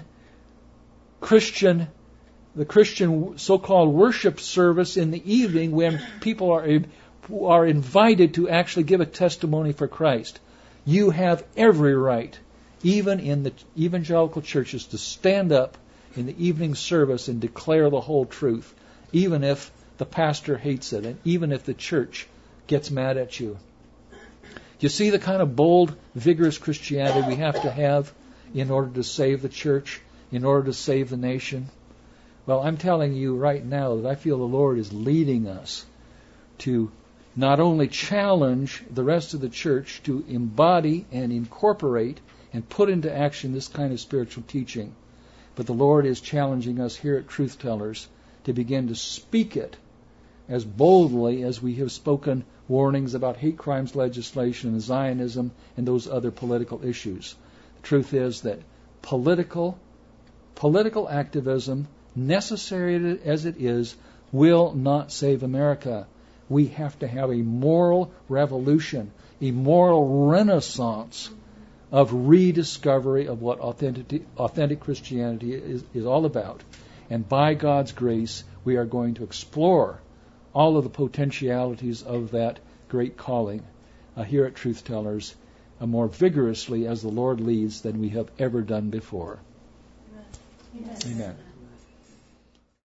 the Christian so-called worship service in the evening when people are invited to actually give a testimony for Christ. You have every right, even in the evangelical churches, to stand up in the evening service and declare the whole truth, even if the pastor hates it and even if the church gets mad at you. You see the kind of bold, vigorous Christianity we have to have in order to save the church, in order to save the nation? Well, I'm telling you right now that I feel the Lord is leading us to not only challenge the rest of the church to embody and incorporate and put into action this kind of spiritual teaching, but the Lord is challenging us here at Truth Tellers to begin to speak it as boldly as we have spoken warnings about hate crimes legislation and Zionism and those other political issues. The truth is that political activism, necessary as it is, will not save America. We have to have a moral revolution, a moral renaissance of rediscovery of what authentic Christianity is all about. And by God's grace, we are going to explore all of the potentialities of that great calling here at Truth Tellers more vigorously as the Lord leads than we have ever done before. Amen. Amen.